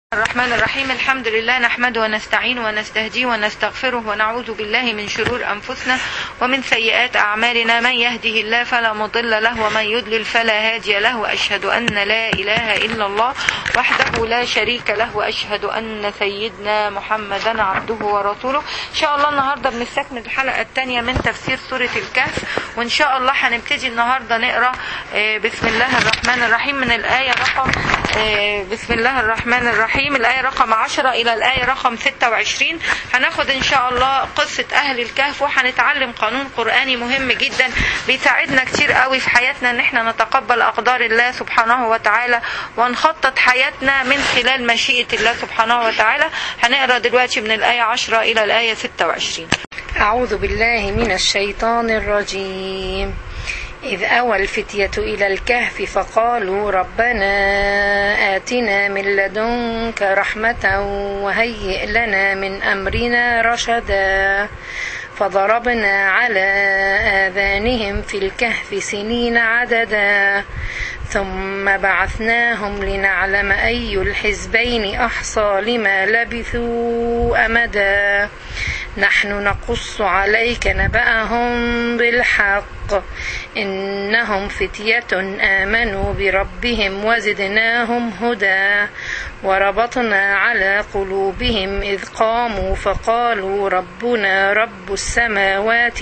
الرحمن الرحيم. الحمد لله نحمده ونستعينه ونستهديه ونستغفره ونعوذ بالله من شرور أنفسنا ومن سيئات أعمالنا. من يهده الله فلا مضل له ومن يضلل فلا هادي له، وأشهد أن لا إله إلا الله وحده لا شريك له، وأشهد أن سيدنا محمدا عبده ورسوله. إن شاء الله النهاردة بنستكمل الحلقة الثانية من تفسير سورة الكهف، وإن شاء الله هنبتدي النهاردة نقرأ بسم الله الرحمن الرحيم من الآية رقم بسم الله الرحمن الرحيم الآية رقم 10 إلى الآية رقم 26. هناخد إن شاء الله قصة أهل الكهف، وهنتعلم قانون قرآني مهم جدا بيساعدنا كتير قوي في حياتنا إن احنا نتقبل أقدار الله سبحانه وتعالى ونخطط حياتنا من خلال مشيئة الله سبحانه وتعالى. هنقرأ دلوقتي من الآية 10 إلى الآية 26. أعوذ بالله من الشيطان الرجيم. إذ أوى الفتية إلى الكهف فقالوا ربنا آتنا من لدنك رحمة وهيئ لنا من أمرنا رشدا فضربنا على آذانهم في الكهف سنين عددا ثم بعثناهم لنعلم أي الحزبين أحصى لما لبثوا أمدا نحن نقص عليك نبأهم بالحق إنهم فتية آمنوا بربهم وزدناهم هدى وربطنا على قلوبهم إذ قاموا فقالوا ربنا رب السماوات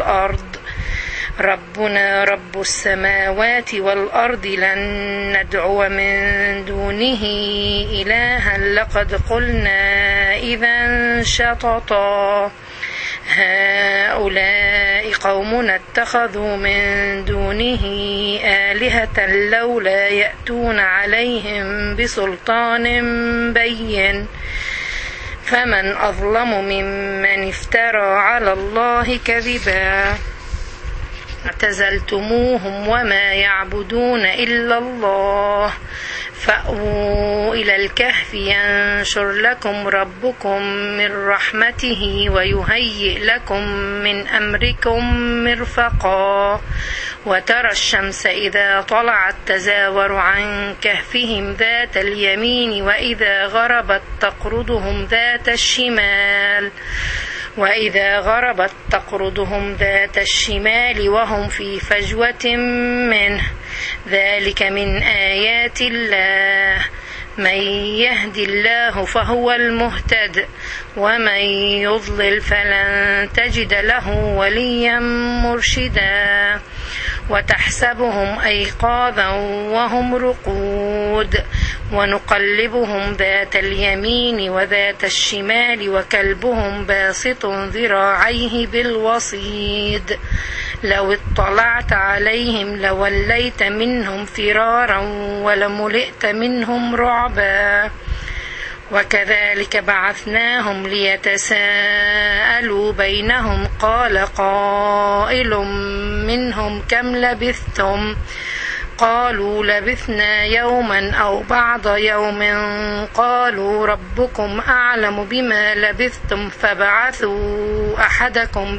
والأرض لن ندعو من دونه إلها لقد قلنا إذا شططا هؤلاء قومنا اتخذوا من دونه آلهة لولا يأتون عليهم بسلطان بين فمن أظلم ممن افترى على الله كذبا اعتزلتموهم وما يعبدون إلا الله فأووا إلى الكهف ينشر لكم ربكم من رحمته ويهيئ لكم من أمركم مرفقا وترى الشمس إذا طلعت تزاور عن كهفهم ذات اليمين وإذا غربت تقرضهم ذات الشمال وهم في فجوة منه ذلك من آيات الله من يهد الله فهو المهتد ومن يضلل فلن تجد له وليا مرشدا وتحسبهم أيقاظا وهم رقود ونقلبهم ذات اليمين وذات الشمال وكلبهم باسط ذراعيه بالوصيد لو اطلعت عليهم لوليت منهم فرارا ولملئت منهم رعبا وكذلك بعثناهم ليتساءلوا بينهم قال قائل منهم كم لبثتم قالوا لبثنا يوما أو بعض يوم قالوا ربكم أعلم بما لبثتم فابعثوا أحدكم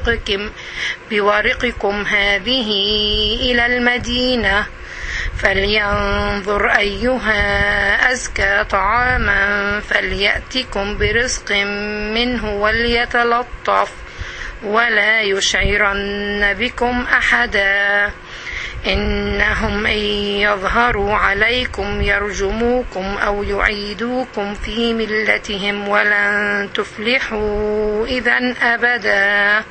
بورقكم هذه إلى المدينة فلينظر أيها أزكى طعاما فليأتكم برزق منه وليتلطف ولا يشعرن بكم أحدا إنهم إن يظهروا عليكم يرجموكم أو يعيدوكم في ملتهم ولن تفلحوا إذا أبدا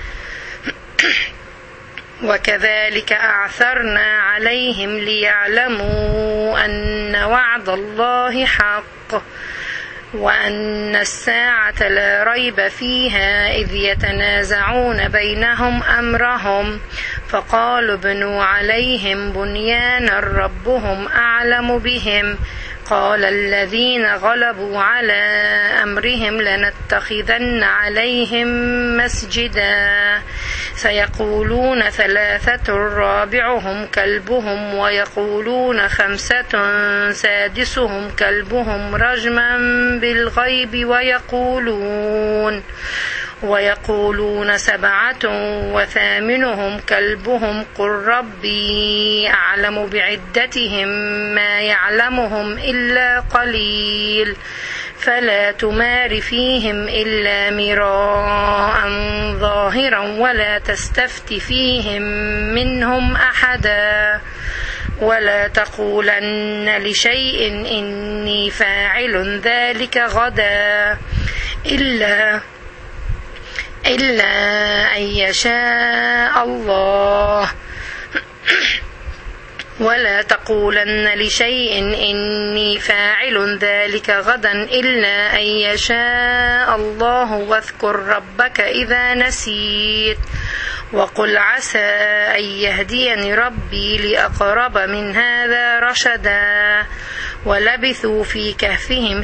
وكذلك أعثرنا عليهم ليعلموا أن وعد الله حق وأن الساعة لا ريب فيها إذ يتنازعون بينهم أمرهم فقالوا ابنوا عليهم بنيانا ربهم أعلم بهم قال الذين غلبوا على أمرهم لنتخذن عليهم مسجدا سيقولون ثلاثة رابعهم كلبهم ويقولون خمسة سادسهم كلبهم رجما بالغيب ويقولون 7 وثامنهم كلبهم قل ربي أعلم بعدتهم ما يعلمهم إلا قليل فلا تمار فيهم إلا مراء ظاهرا ولا تستفت فيهم منهم أحدا ولا تقولن لشيء إني فاعل ذلك غدا إلا أن يشاء الله ولا تقولن لشيء إني فاعل ذلك غدا إلا أن يشاء الله واذكر ربك إذا نسيت وقل عسى أن يهديني ربي لأقرب من هذا رشدا ولبثوا في كهفهم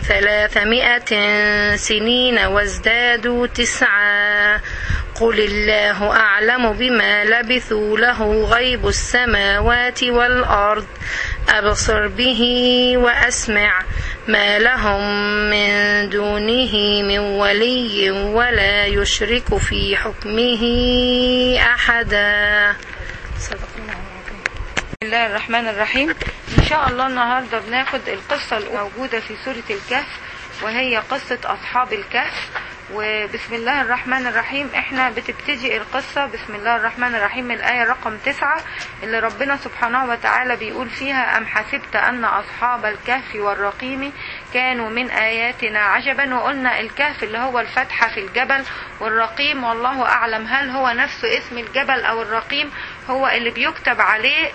300 سنين وازدادوا 9 قل الله أعلم بما لبثوا له غيب السماوات والأرض أبصر به وأسمع ما لهم من دونه من ولي ولا يشرك في حكمه أحدا. صدق الله العظيم. بسم الله الرحمن الرحيم. إن شاء الله النهاردة بناخد القصة الموجودة في سورة الكهف وهي قصة أصحاب الكهف. وبسم الله الرحمن الرحيم احنا بتبتدي القصة بسم الله الرحمن الرحيم من الآية رقم 9 اللي ربنا سبحانه وتعالى بيقول فيها أم حسبت أن أصحاب الكهف والرقيم كانوا من آياتنا عجبا. وقلنا الكهف اللي هو الفتحة في الجبل والرقيم والله أعلم هل هو نفس اسم الجبل أو الرقيم هو اللي بيكتب عليه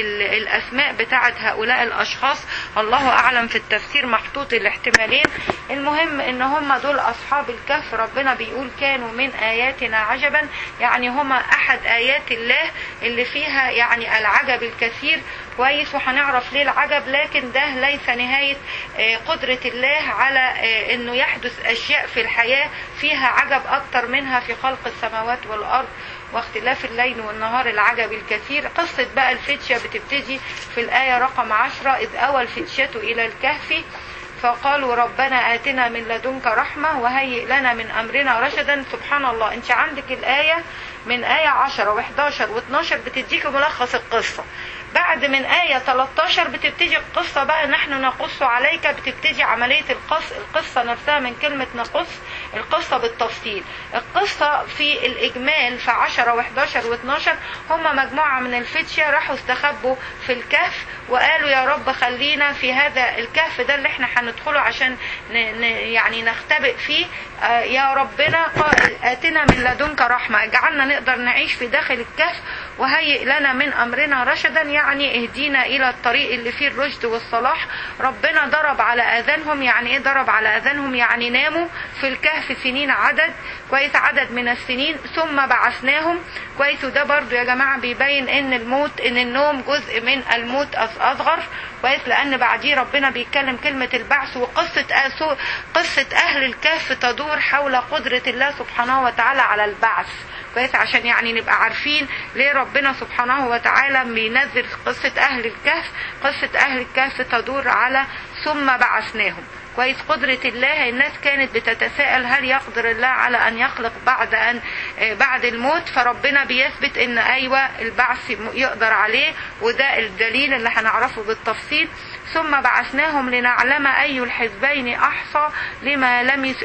الأسماء بتاعت هؤلاء الأشخاص. الله أعلم، في التفسير محطوط الاحتمالين. المهم ان هم دول أصحاب الكهف ربنا بيقول كانوا من آياتنا عجبا، يعني هم أحد آيات الله اللي فيها يعني العجب الكثير. كويس، وهنعرف ليه العجب، لكن ده ليس نهاية قدرة الله على انه يحدث اشياء في الحياة فيها عجب اكتر منها في خلق السماوات والارض واختلاف الليل والنهار العجب الكثير. قصة بقى الفتية بتبتدي في الآية رقم 10 إذ أوى الفتية إلى الكهف فقالوا ربنا آتنا من لدنك رحمة وهيئ لنا من أمرنا رشدا. سبحان الله، انت عندك الآية من آية 10 و11 و12 بتديك ملخص القصة. بعد من آية 13 بتبتدي القصة بقى نحن نقص عليك، بتبتدي عملية القصة نفسها من كلمة نقص، القصة بالتفصيل. القصة في الإجمال في 10 و11 و12 هم مجموعة من الفتية راحوا استخبوا في الكهف وقالوا يا رب خلينا في هذا الكهف ده اللي احنا هندخله عشان يعني نختبئ فيه. يا ربنا آتنا من لدنك رحمة، اجعلنا نقدر نعيش في داخل الكهف وهيئ لنا من أمرنا رشدا، يعني اهدينا إلى الطريق اللي فيه الرشد والصلاح. ربنا ضرب على آذانهم. يعني ايه ضرب على آذانهم؟ يعني ناموا في الكهف سنين عدد كويس، عدد من السنين ثم بعثناهم. كويس، وده برضو يا جماعة بيبين ان النوم جزء من الموت أصغر. كويس، لأن بعديه ربنا بيتكلم كلمة البعث. وقصة أهل الكهف تدور حول قدرة الله سبحانه وتعالى على البعث. كويس، عشان يعني نبقى عارفين ليه ربنا سبحانه وتعالى بينزل قصة أهل الكهف. قصة أهل الكهف تدور على ثم بعثناهم. كويس، قدرة الله. الناس كانت بتتساءل هل يقدر الله على أن يخلق بعد الموت، فربنا بيثبت ان أيوة البعث يقدر عليه، وده الدليل اللي هنعرفه بالتفصيل. ثم بعثناهم لنعلم أي الحزبين أحصى لما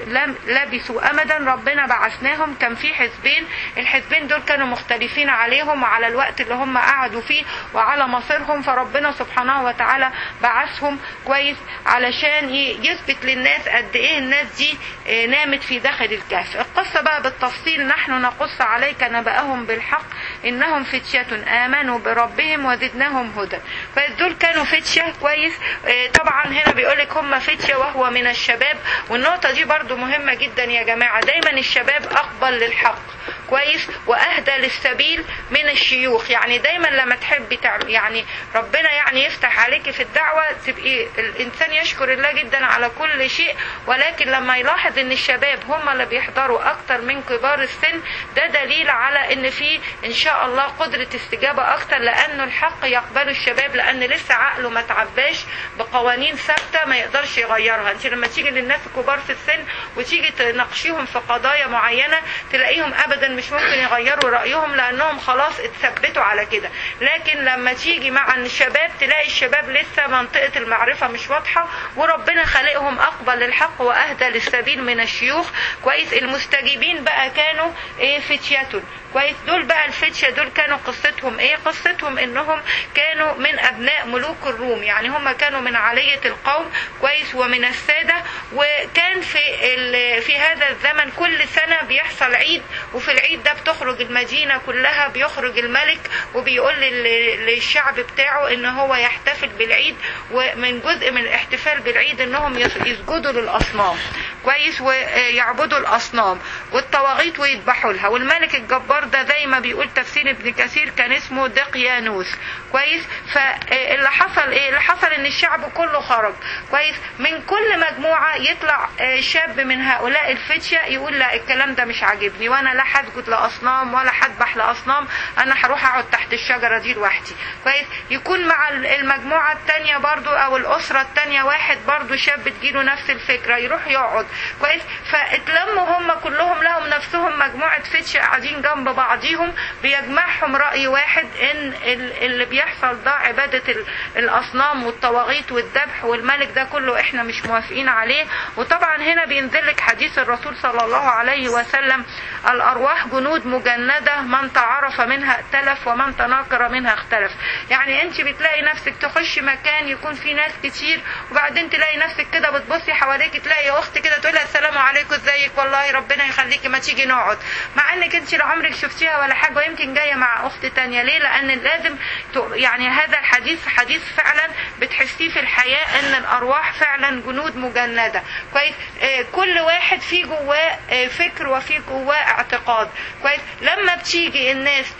لبثوا أمدا. ربنا بعثناهم، كان في حزبين، الحزبين دول كانوا مختلفين عليهم وعلى الوقت اللي هم قعدوا فيه وعلى مصيرهم، فربنا سبحانه وتعالى بعثهم كويس علشان يثبت للناس قد ايه الناس دي نامت في داخل الكهف. القصة بقى بالتفصيل نحن نقص عليك نبأهم بالحق إنهم فتية آمنوا بربهم وزدناهم هدى. فدول كانوا فتية. كويس، طبعا هنا بيقولك هم فتية وهو من الشباب، والنقطة دي برضو مهمة جدا يا جماعة. دايما الشباب أقبل للحق كويس وأهدى للسبيل من الشيوخ. يعني دايما لما تحبي يعني ربنا يعني يفتح عليك في الدعوة تبقي الإنسان يشكر الله جدا على كل شيء، ولكن لما يلاحظ ان الشباب هم اللي بيحضروا أكتر من كبار السن ده دليل على ان في إن شاء الله قدرة استجابة أكتر، لأنه الحق يقبل الشباب لان لسه عقله ما تعباش بقوانين ثابته ما يقدرش يغيرها. انت لما تيجي للناس الكبار في السن وتيجي تناقشيهم في قضايا معينه تلاقيهم ابدا مش ممكن يغيروا رايهم لانهم خلاص اتثبتوا على كده. لكن لما تيجي مع الشباب تلاقي الشباب لسه منطقه المعرفه مش واضحه، وربنا خلقهم اقبل للحق واهدى للسبيل من الشيوخ. كويس. المستجيبين بقى كانوا فتية. كويس. دول بقى الفتية دول كانوا قصتهم قصتهم انهم كانوا من ابناء ملوك الروم، يعني هم كانوا من علية القوم. كويس. ومن السادة. وكان في هذا الزمن كل سنة بيحصل عيد، وفي العيد ده بتخرج المدينة كلها، بيخرج الملك وبيقول للشعب بتاعه ان هو يحتفل بالعيد، ومن جزء من الاحتفال بالعيد انهم يسجدوا للاصنام. كويس. ويعبدوا الاصنام والطواغيت ويذبحوا لها. والملك الجبار ده زي ما بيقول تفسير ابن كثير كان اسمه دقيانوس. كويس. فاللي حصل اللي حصل ان الشعب كله خرج. كويس. من كل مجموعة يطلع شاب من هؤلاء الفتية يقول لا الكلام ده مش عاجبني، وانا لا هسجد لاصنام ولا هذبح لاصنام، انا هروح اقعد تحت الشجرة دي لوحدي. كويس. يكون مع المجموعة التانية برضو او الاسرة التانية واحد برضو شاب تجيله نفس الفكرة يروح يقعد. كويس. فاتلموا هم كلهم لهم نفسهم مجموعة فتية قاعدين جنب بعضيهم، بيجمعهم رأي واحد ان اللي بيحصل ده عبادة الاصنام والطواغيت والذبح والملك ده كله احنا مش موافقين عليه. وطبعا هنا بينزل لك حديث الرسول صلى الله عليه وسلم الارواح جنود مجندة من تعرف منها ائتلف ومن تناكر منها اختلف. يعني انت بتلاقي نفسك تخش مكان يكون فيه ناس كتير وبعدين تلاقي نفسك كده بتبصي حواليك تلاقي اخت كده تقولها السلام عليكم ازيك والله ربنا يخليكي ما تيجي نقعد، مع انك انت لو عمرك شفتيها ولا حاجه ويمكن جايه مع اخت تانية. ليه؟ لان لازم يعني هذا الحديث حديث فعلا بتحسيه في الحياه ان الارواح فعلا جنود مجنده. كويس. كل واحد فيه جواه فكر وفيه جواه اعتقاد. كويس. لما بتيجي الناس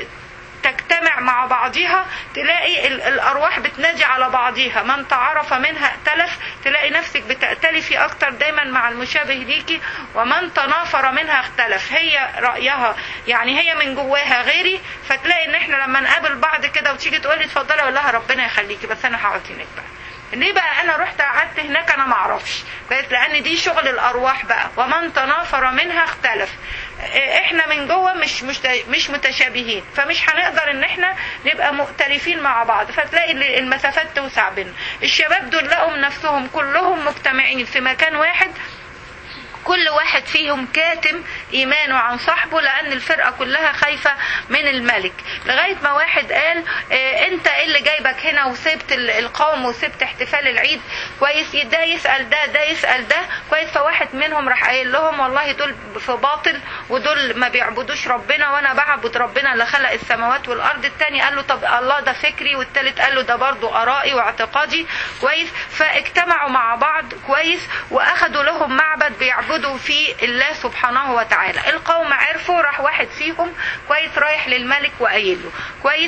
تجتمع مع بعضها تلاقي الارواح بتنادي على بعضها، من تعرف منها ائتلف، تلاقي نفسك بتأتلفي اكتر دايما مع المشابه ليكي، ومن تنافر منها اختلف. هي رأيها يعني هي من جواها غيري، فتلاقي ان احنا لما نقابل بعض كده وتيجي تقولي اتفضلي اقول لها ربنا يخليكي بس انا هقعد هناك بقى. ليه بقى انا رحت قعدت هناك؟ انا ما اعرفش. لان دي شغل الارواح بقى. ومن تنافر منها اختلف. احنا من جوه مش متشابهين، فمش هنقدر ان احنا نبقى مختلفين مع بعض، فتلاقي المسافات توسع بينا. الشباب دول لقوا نفسهم كلهم مجتمعين في مكان واحد، كل واحد فيهم كاتم ايمانه عن صاحبه لان الفرقة كلها خايفة من الملك. لغاية ما واحد قال انت ايه اللي جايبك هنا وسبت القوم وسبت احتفال العيد؟ كويس. ده يسأل ده يسأل ده. كويس. فواحد منهم راح قايل لهم والله دول في باطل ودول ما بيعبدوش ربنا وانا بعبد ربنا اللي خلق السماوات والارض. التاني قال له طب الله ده فكري، والتالت قال له ده برضو ارائي واعتقادي. كويس. فاجتمعوا مع بعض. كويس. واخدوا لهم معبد بيعبدوا في الله سبحانه وتعالى. القوم عرفوا، راح واحد فيهم كويس رايح للملك وقايل له. كويس.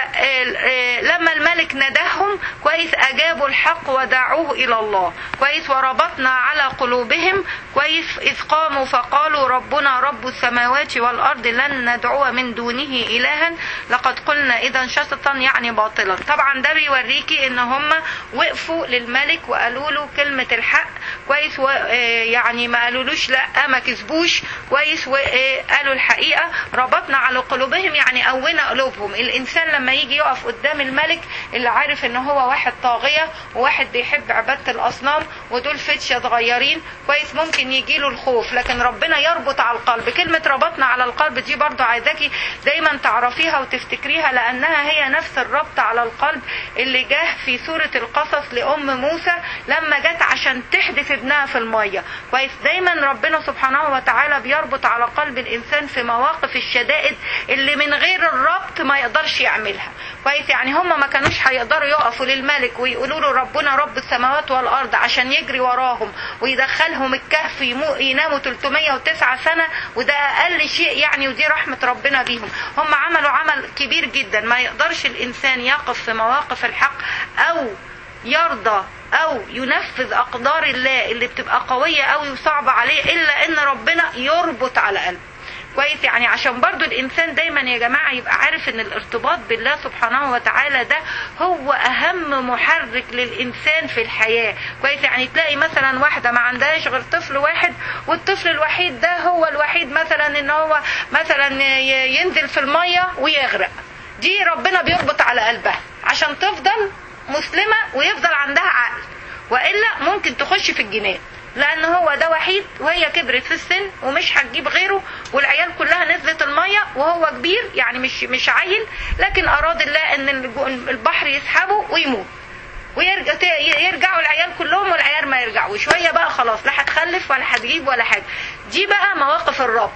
فلما الملك نداهم كويس اجابوا الحق ودعوه الى الله. كويس. وربطنا على قلوبهم. كويس. اذ قاموا فقالوا ربنا رب السماوات والارض لن ندعو من دونه الها لقد قلنا اذا شططا يعني باطلا. طبعا ده بيوريكي ان هم وقفوا للملك وقالوا له كلمة الحق. كويس. يعني ما قالولوش لا ما كذبوش. كويس. وقالوا الحقيقة. ربطنا على قلوبهم يعني قونا قلوبهم. الانسان لما يجي يقف قدام الملك اللي عارف ان هو واحد طاغية وواحد بيحب عبادة الاصنام ودول فتية صغيرين، كويس، ممكن يجيله الخوف، لكن ربنا يربط على القلب. كلمة ربطنا على القلب دي برضو عايزاكي دايما تعرفيها وتفتكريها لانها هي نفس الربط على القلب اللي جاه في سورة القصص لأم موسى لما جت عشان تحدث ابنها في المية. كويس. دايما ربنا سبحانه وتعالى بيربط على قلب الانسان في مواقف الشدائد اللي من غير الربط ما يقدرش يعملها. كويس. يعني هم ما كانوش هيقدروا يقفوا للملك ويقولوا له ربنا رب السماوات والارض عشان يجري وراهم ويدخلهم الكهف يناموا 309 سنة، وده اقل شيء يعني، ودي رحمة ربنا بيهم. هم عملوا عمل كبير جدا. ما يقدرش الانسان يقف في مواقف الحق او يرضى او ينفذ اقدار الله اللي بتبقى قوية قوي وصعبة عليه الا ان ربنا يربط على قلبه. كويس. يعني عشان برضو الانسان دايما يا جماعة يبقى عارف ان الارتباط بالله سبحانه وتعالى ده هو اهم محرك للانسان في الحياة، كويس. يعني تلاقي مثلا واحدة ما عندهاش غير طفل واحد، والطفل الوحيد ده هو الوحيد مثلا ان هو مثلا ينزل في المية ويغرق، دي ربنا بيربط على قلبها عشان تفضل مسلمة ويفضل عندها عقل، وإلا ممكن تخش في الجنان، لأن هو ده وحيد وهي كبرت في السن ومش هتجيب غيره، والعيال كلها نزلت المية وهو كبير يعني مش عيل، لكن أراد الله أن البحر يسحبه ويموت ويرجعوا العيال كلهم والعيال ما يرجعوا شوية بقى خلاص لا هتخلف ولا هتجيب ولا حاجة. دي بقى مواقف الربط،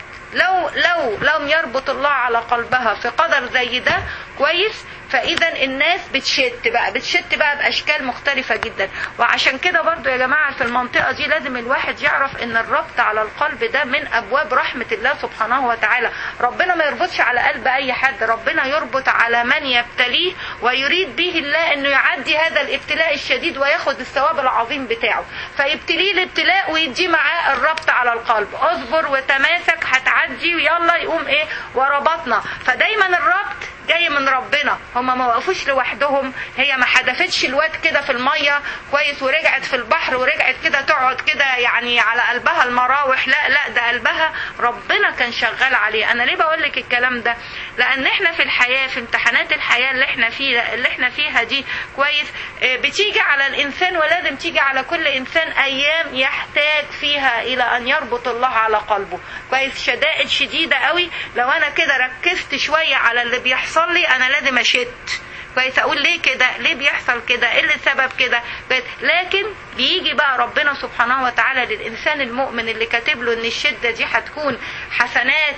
لو لم يربط الله على قلبها في قدر زي ده كويس، فاذا الناس بتشت بقى باشكال مختلفة جدا. وعشان كده برضو يا جماعة في المنطقة دي لازم الواحد يعرف ان الربط على القلب ده من ابواب رحمة الله سبحانه وتعالى. ربنا ما يربطش على قلب اي حد، ربنا يربط على من يبتليه ويريد به الله انه يعدي هذا الابتلاء الشديد وياخد الثواب العظيم بتاعه، فيبتليه الابتلاء ويدي معاه الربط على القلب، اصبر وتماسك هتعدي ويلا يقوم ايه وربطنا. فدايما الربط جاي من ربنا، هما ما وقفوش لوحدهم، هي ما حدفتش الواد كده في المية كويس ورجعت في البحر ورجعت كده تقعد كده يعني على قلبها المراوح، لا ده قلبها ربنا كان شغال عليه. انا ليه بقول لك الكلام ده؟ لان احنا في الحياة في امتحانات الحياة اللي احنا فيها دي كويس بتيجي على الانسان، ولازم تيجي على كل انسان ايام يحتاج فيها الى ان يربط الله على قلبه كويس، شدائد شديدة قوي. لو انا كده ركزت شوية على اللي بيحصل لي انا لازم اشت كويس، اقول ليه كده، ليه بيحصل كده، ايه اللي سبب كده، لكن بيجي بقى ربنا سبحانه وتعالى للانسان المؤمن اللي كاتب له ان الشدة دي هتكون حسنات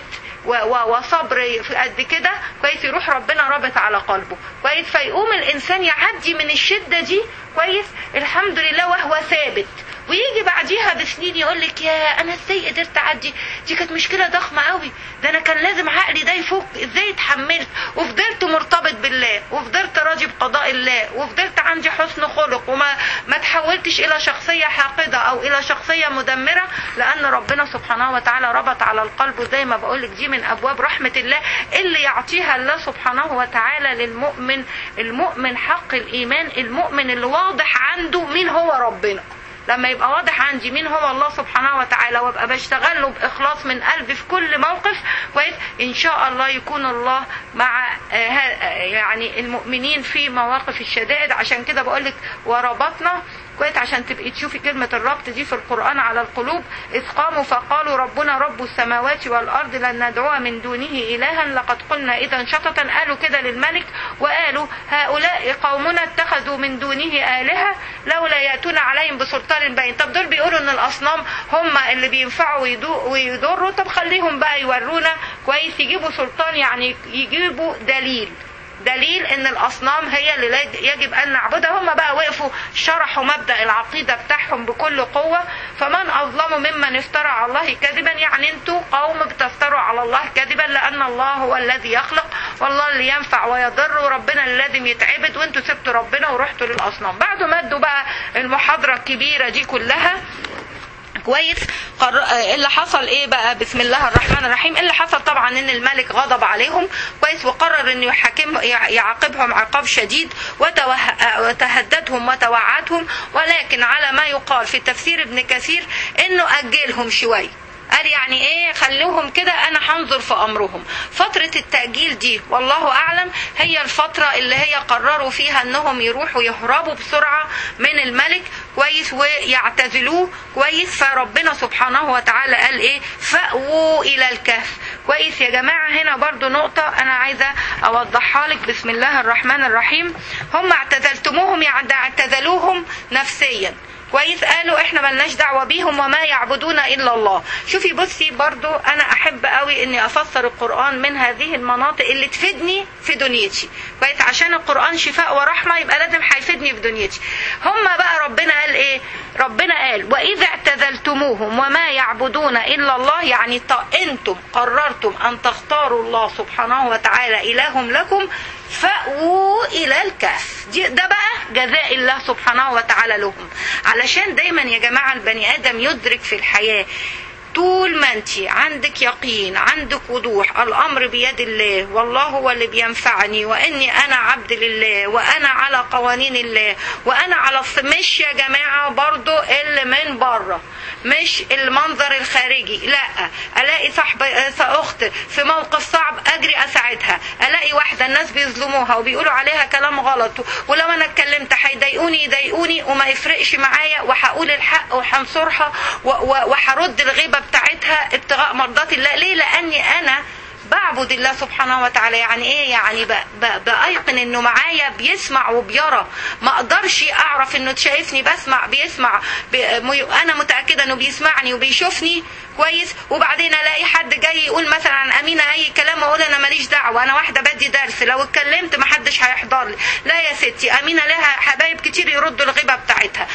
وصبر قد كده كويس، يروح ربنا رابط على قلبه كويس، فيقوم الانسان يعدي من الشدة دي كويس الحمد لله وهو ثابت. ويجي بعديها بسنين يقول لك يا انا ازاي قدرت اعدي، دي كانت مشكله ضخمه قوي، ده انا كان لازم عقلي ده يفك، ازاي اتحملت وفضلت مرتبط بالله وفضلت راضي بقضاء الله وفضلت عندي حسن خلق وما تحولتش الى شخصيه حاقده او الى شخصيه مدمره، لان ربنا سبحانه وتعالى ربط على القلب. وزي ما بقول لك دي من ابواب رحمه الله اللي يعطيها الله سبحانه وتعالى للمؤمن، المؤمن حق الايمان، المؤمن اللي واضح عنده مين هو ربنا. لما يبقى واضح عندي مين هو الله سبحانه وتعالى وابقى بشتغل له باخلاص من قلبي في كل موقف كويس، ان شاء الله يكون الله مع يعني المؤمنين في مواقف الشدائد. عشان كده بقولك وربطنا كويس عشان تبقي تشوفي كلمة الربط دي في القرآن على القلوب. إذ قاموا فقالوا ربنا رب السماوات والأرض لن ندعو من دونه إلها لقد قلنا إذا شططا. قالوا كده للملك وقالوا هؤلاء قومنا اتخذوا من دونه آلهة لولا يأتون عليهم بسلطان بين. طب دول بيقولوا ان الأصنام هم اللي بينفعوا ويضروا، طب خليهم بقى يورونا كويس، يجيبوا سلطان يعني يجيبوا دليل ان الاصنام هي اللي يجب ان نعبدها. هم بقى وقفوا شرحوا مبدأ العقيدة بتاعهم بكل قوة. فمن اظلم ممن افترى على الله كذبا، يعني انتوا قوم بتفتروا على الله كذبا، لان الله هو الذي يخلق والله اللي ينفع ويضر، وربنا اللي لازم يتعبد، وانتوا سبتوا ربنا ورحتوا للاصنام. بعد ما ادوا بقى المحاضرة الكبيرة دي كلها كويس، اللي حصل ايه بقى؟ بسم الله الرحمن الرحيم. اللي حصل طبعا ان الملك غضب عليهم كويس، وقرر انه يعاقبهم عقاب شديد، وتهددهم وتوعدهم، ولكن على ما يقال في تفسير ابن كثير انه اجلهم شويه، قال يعني ايه خلوهم كده انا هنظر في امرهم. فترة التأجيل دي والله اعلم هي الفترة اللي هي قرروا فيها انهم يروحوا يهربوا بسرعة من الملك كويس ويعتزلوه كويس. فربنا سبحانه وتعالى قال ايه فأووا الى الكهف كويس. يا جماعة هنا برضو نقطة انا عايزة اوضحها لك. بسم الله الرحمن الرحيم. هم اعتزلتموهم يعني اعتزلوهم نفسيا كويس، قالوا احنا ملناش دعوة بيهم وما يعبدون الا الله. شوفي بصي برضو انا احب قوي اني افسر القرآن من هذه المناطق اللي تفيدني في دنيتي كويس، عشان القرآن شفاء ورحمة يبقى لازم هيفيدني في دنيتي. هم بقى ربنا قال ايه؟ ربنا قال واذا اعتزلتموهم وما يعبدون الا الله، يعني انتم قررتم ان تختاروا الله سبحانه وتعالى الههم لكم فأووا إلى الكهف. ده بقى جزاء الله سبحانه وتعالى لهم. علشان دايما يا جماعة البني آدم يدرك في الحياة طول ما انت عندك يقين، عندك وضوح، الامر بيد الله، والله هو اللي بينفعني، واني انا عبد لله، وانا على قوانين الله، وانا على مش يا جماعه برضو اللي من بره، مش المنظر الخارجي، لا. الاقي اخت في موقف صعب اجري اساعدها، الاقي واحده الناس بيظلموها وبيقولوا عليها كلام غلط، ولو انا اتكلمت هيضايقوني يضايقوني وما يفرقش معايا، وهقول الحق وهنصرها وهرد الغيبه بتاعتها ابتغاء مرضات الله. ليه؟ لاني انا بعبد الله سبحانه وتعالى. يعني ايه؟ يعني بايقن انه معايا بيسمع وبيرى. ما اقدرش اعرف انه شايفني بيسمع انا متاكده انه بيسمعني وبيشوفني كويس، وبعدين الاقي حد جاي يقول مثلا عن امينه اي كلام واقول انا ماليش دعوه، انا واحده بدي درس، لو اتكلمت ما حدش هيحضر لي. لا يا ستي، امينه لها حبايب كتير يردوا الغيبه بتاعتها،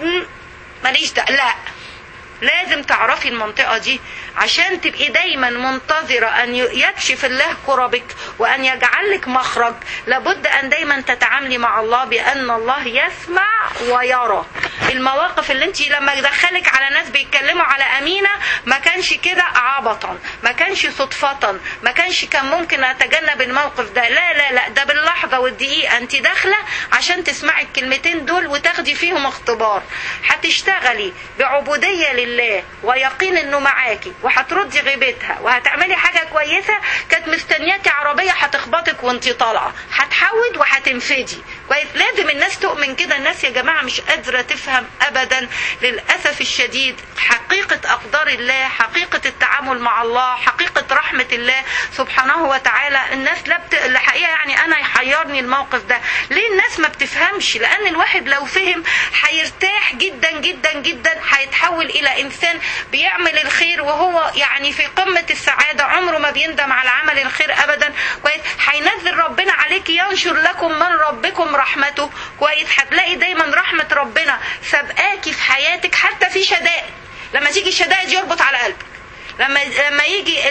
ماليش دعوه. لا، لازم تعرفي المنطقة دي عشان تبقي دايما منتظرة أن يكشف الله كربك وأن يجعلك مخرج. لابد أن دايما تتعاملي مع الله بأن الله يسمع ويرى. المواقف اللي انت لما دخلك على ناس بيتكلموا على أمينة ما كانش كده عبطا، ما كانش صدفة، ما كانش كان ممكن أتجنب الموقف ده. لا لا لا، ده باللحظة والدقيقة انت داخلة عشان تسمعي الكلمتين دول وتاخدي فيهم اختبار. هتشتغلي بعبودية لله ويقين انه معاكي، وهتردي غيبتها وهتعملي حاجة كويسة. كانت مستنياكي عربية هتخبطك وانت طالعة، هتحود وهتنفدي كويس. لازم الناس تؤمن كده. الناس يا جماعة مش قادرة تفهم ابدا للأسف الشديد حقيقة اقدار الله، حقيقة التعامل مع الله، حقيقة رحمة الله سبحانه وتعالى. الناس الحقيقة يعني انا يحيرني الموقف ده. ليه الناس ما بتفهمش؟ لان الواحد لو فهم هيرتاح جدا جدا جدا، هيتحول الى انسان بيعمل الخير وهو يعني في قمة السعادة، عمره ما بيندم على عمل الخير ابدا كويس. هينزل ربنا عليك، ينشر لكم من ربكم رحمته كويس. هتلاقي دايما رحمة ربنا سابقاكي في حياتك حتى في شدائد. لما تيجي الشدائد يربط على قلبك، لما يجي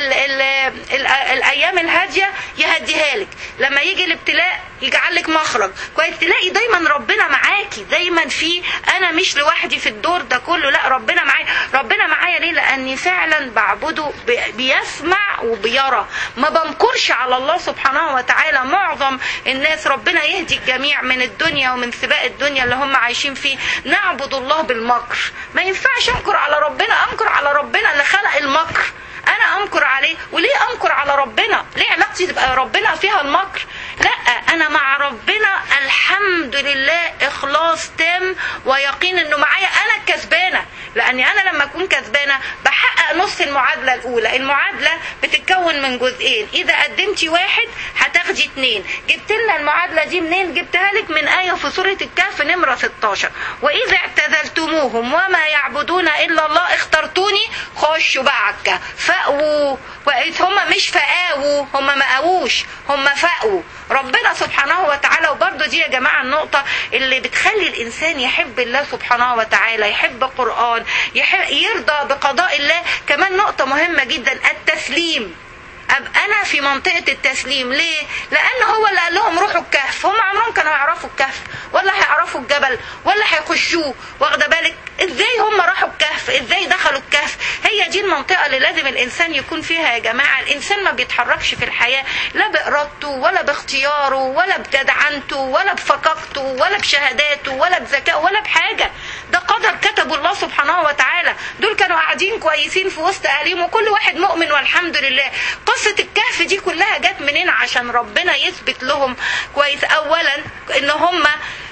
الايام الهاديه يهديها لك، لما يجي الابتلاء يجعل لك مخرج كويس. تلاقي دايما ربنا معاكي، دايما في انا مش لوحدي في الدور ده كله، لا ربنا معايا. ربنا معايا ليه؟ لاني فعلا بعبده بيسمع وبيرى، ما بنكرش على الله سبحانه وتعالى. معظم الناس ربنا يهدي الجميع من الدنيا ومن سباق الدنيا اللي هم عايشين فيه، نعبد الله بالمكر. ما ينفعش انكر على ربنا، انكر على ربنا اللي خلق المكر. انا انكر عليه؟ وليه انكر على ربنا؟ ليه علاقتي تبقى ربنا فيها المكر؟ لا، انا مع ربنا الحمد لله اخلاص تام ويقين انه معايا انا الكسبانه. لاني انا لما اكون كسبانه بحقق نص المعادله الاولى. المعادله بتتكون من جزئين، اذا قدمتي واحد هتاخدي 2. جبت لنا المعادله دي منين؟ جبتها لك من ايه في سوره الكهف نمره 16، واذا اعتزلتموهم وما يعبدون الا الله اخترتوني. خشوا بقى على الكهف، فقوا. هم مش فقاووا، هم ما قاووش، هم فقوا ربنا سبحانه وتعالى. وبرضه دي يا جماعة النقطة اللي بتخلي الإنسان يحب الله سبحانه وتعالى، يحب القرآن، يرضى بقضاء الله. كمان نقطة مهمة جدا، التسليم. أبقى أنا في منطقة التسليم. ليه؟ لأن هو اللي قال لهم روحوا الكهف. هم عمرهم كانوا يعرفوا الكهف ولا هيعرفوا الجبل ولا هيخشوه. واخده بالك ازاي هم راحوا الكهف؟ ازاي دخلوا الكهف؟ هي دي المنطقة اللي لازم الإنسان يكون فيها يا جماعة. الإنسان ما بيتحركش في الحياة لا بإرادته ولا باختياره ولا بجدعنته ولا بفقاقته ولا بشهاداته ولا بذكائه ولا بحاجة. ده قدر كتبه الله سبحانه وتعالى. دول كانوا قاعدين كويسين في وسط أهاليهم وكل واحد مؤمن والحمد لله. قصة الكهف دي كلها جت منين؟ عشان ربنا يثبت لهم كويس أولا إن هم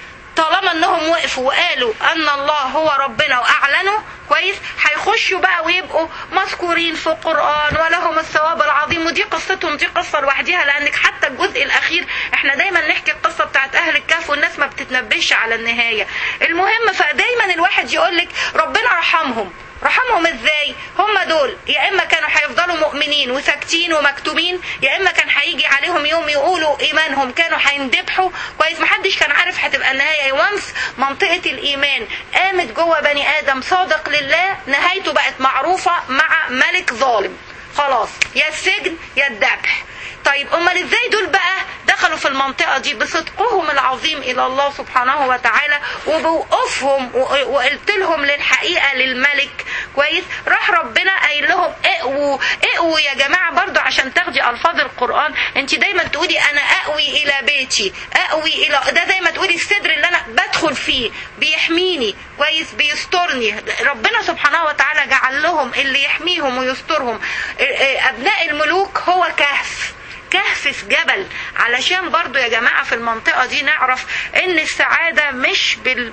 طالما انهم وقفوا وقالوا ان الله هو ربنا واعلنوا كويس، هيخشوا بقى ويبقوا مذكورين في القرآن ولهم الثواب العظيم. ودي قصتهم، دي قصة لوحدها، لانك حتى الجزء الاخير احنا دايما نحكي القصة بتاعت اهل الكهف والناس ما بتتنبهش على النهاية. المهم فدايما الواحد يقولك ربنا رحمهم. رحمهم ازاي؟ هم دول يا اما كانوا هيفضلوا مؤمنين وساكتين ومكتومين، يا اما كان هيجي عليهم يوم يقولوا ايمانهم كانوا هيندبحوا كويس. محدش كان عارف هتبقى النهايه. وانس منطقه الايمان قامت جوه بني ادم صادق لله، نهايته بقت معروفه مع ملك ظالم. خلاص، يا السجن يا الذبح. طيب امال ازاي دول بقى دخلوا في المنطقة دي؟ بصدقهم العظيم الى الله سبحانه وتعالى وبوقوفهم وقلت لهم للحقيقة للملك كويس. راح ربنا قايل لهم اقووا يا جماعه برضو عشان تاخدي الفاظ القران. انت دايما تقولي انا اقوي الى بيتي، اقوي الى ده، دايما تقولي الصدر اللي انا بدخل فيه بيحميني كويس، بيسترني. ربنا سبحانه وتعالى جعل لهم اللي يحميهم ويسترهم. ابناء الملوك هو كهف في جبل، علشان برضو يا جماعة في المنطقة دي نعرف ان السعادة مش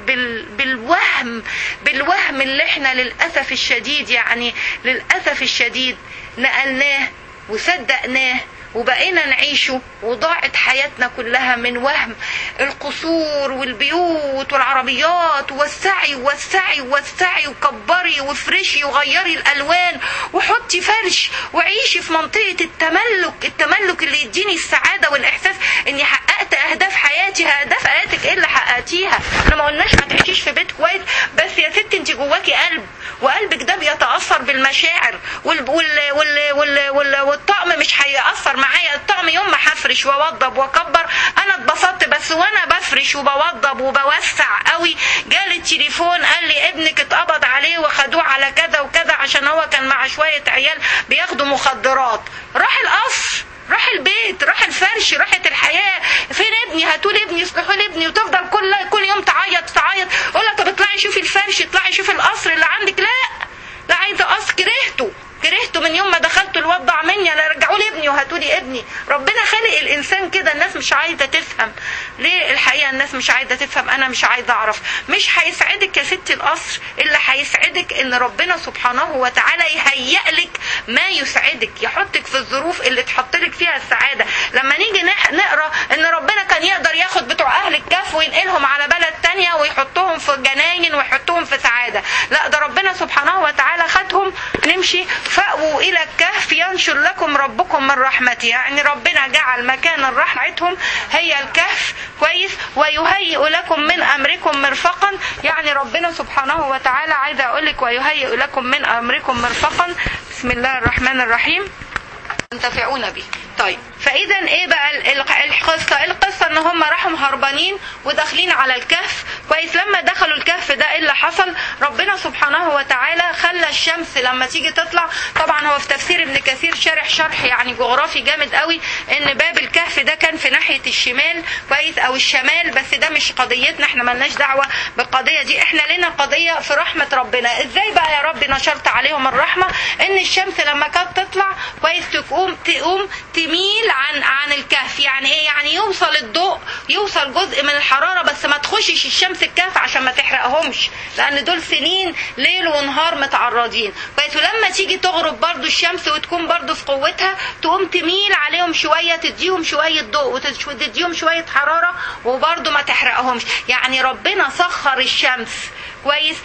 بالوهم اللي احنا للأسف الشديد، يعني للأسف الشديد نقلناه وصدقناه وبقينا نعيشه، وضاعت حياتنا كلها من وهم القصور والبيوت والعربيات، ووسعي ووسعي ووسعي وكبري وفرشي وغيري الألوان وحطي فرش وعيشي في منطقة التملك اللي يديني السعادة والإحساس إني حققت أهداف حياتي. أهداف حياتك إيه اللي حققتيها؟ أنا ما قلناش ما تعيشيش في بيت كويس، بس يا ستي أنت جواكي قلب، وقلبك ده بيتأثر بالمشاعر، والطقم مش هيأثر معايا. الطقم يوم ما هفرش ووضب واكبر انا اتبسطت، بس وانا بفرش وبوضب وبوسع قوي جالي التليفون قال لي ابنك اتقبض عليه وخدوه على كذا وكذا عشان هو كان مع شوية عيال بياخدوا مخدرات. راح القصر، راح البيت، راح الفرش، راحت الحياة. فين ابني؟ هاتولي ابني، يصلحوا لي ابني. وتفضل كل يوم تعيط. قولها طب اطلعي شوفي الفرش، اطلعي شوفي القصر اللي عندك. لا عايزة قصر، كرهته من يوم ما دخلت الوضع مني. انا رجعوا لي ابني وهاتوا لي ابني. ربنا خلق الانسان كده. الناس مش عايزه تفهم ليه. الحقيقه الناس مش عايزه تفهم. انا مش عايزه اعرف. مش هيسعدك يا ستي القصر، اللي هيسعدك ان ربنا سبحانه وتعالى يهيئ لك ما يسعدك، يحطك في الظروف اللي تحط لك فيها السعاده. لما نيجي نقرا ان ربنا كان يقدر ياخد بتوع اهل الكهف وينقلهم على بلد تانية ويحطهم في جناين ويحطهم في سعاده. لا، ده ربنا سبحانه وتعالى خدهم. نمشي فأووا إلى الكهف ينشر لكم ربكم من رحمته. يعني ربنا جعل مكان رحمتهم هي الكهف كويس، ويهيئ لكم من أمركم مرفقا. يعني ربنا سبحانه وتعالى عايز أقول لك ويهيئ لكم من أمركم مرفقا. بسم الله الرحمن الرحيم تنتفعون به. طيب فاذا ايه بقى القصه ان هم راحوا هربانين وداخلين على الكهف كويس. لما دخلوا الكهف ده ايه اللي حصل؟ ربنا سبحانه وتعالى خلى الشمس لما تيجي تطلع. طبعا هو في تفسير ابن كثير شرح يعني جغرافي جامد قوي ان باب الكهف ده كان في ناحيه الشمال كويس او الشمال، بس ده مش قضيتنا، احنا ملناش دعوه بالقضيه دي. احنا لنا قضيه في رحمه ربنا. ازاي بقى يا رب نشرت عليهم الرحمه؟ ان الشمس لما كانت تطلع كويس تقوم تميل عن الكهف. يعني ايه؟ يعني يوصل الضوء، يوصل جزء من الحراره، بس ما تخشش الشمس الكهف عشان ما تحرقهمش، لان دول سنين ليل ونهار متعرضين كويس. ولما تيجي تغرب برضو الشمس وتكون برضو في قوتها تقوم تميل عليهم شويه، تديهم شويه ضوء وتديهم شويه حراره وبرضو ما تحرقهمش. يعني ربنا سخر الشمس كويس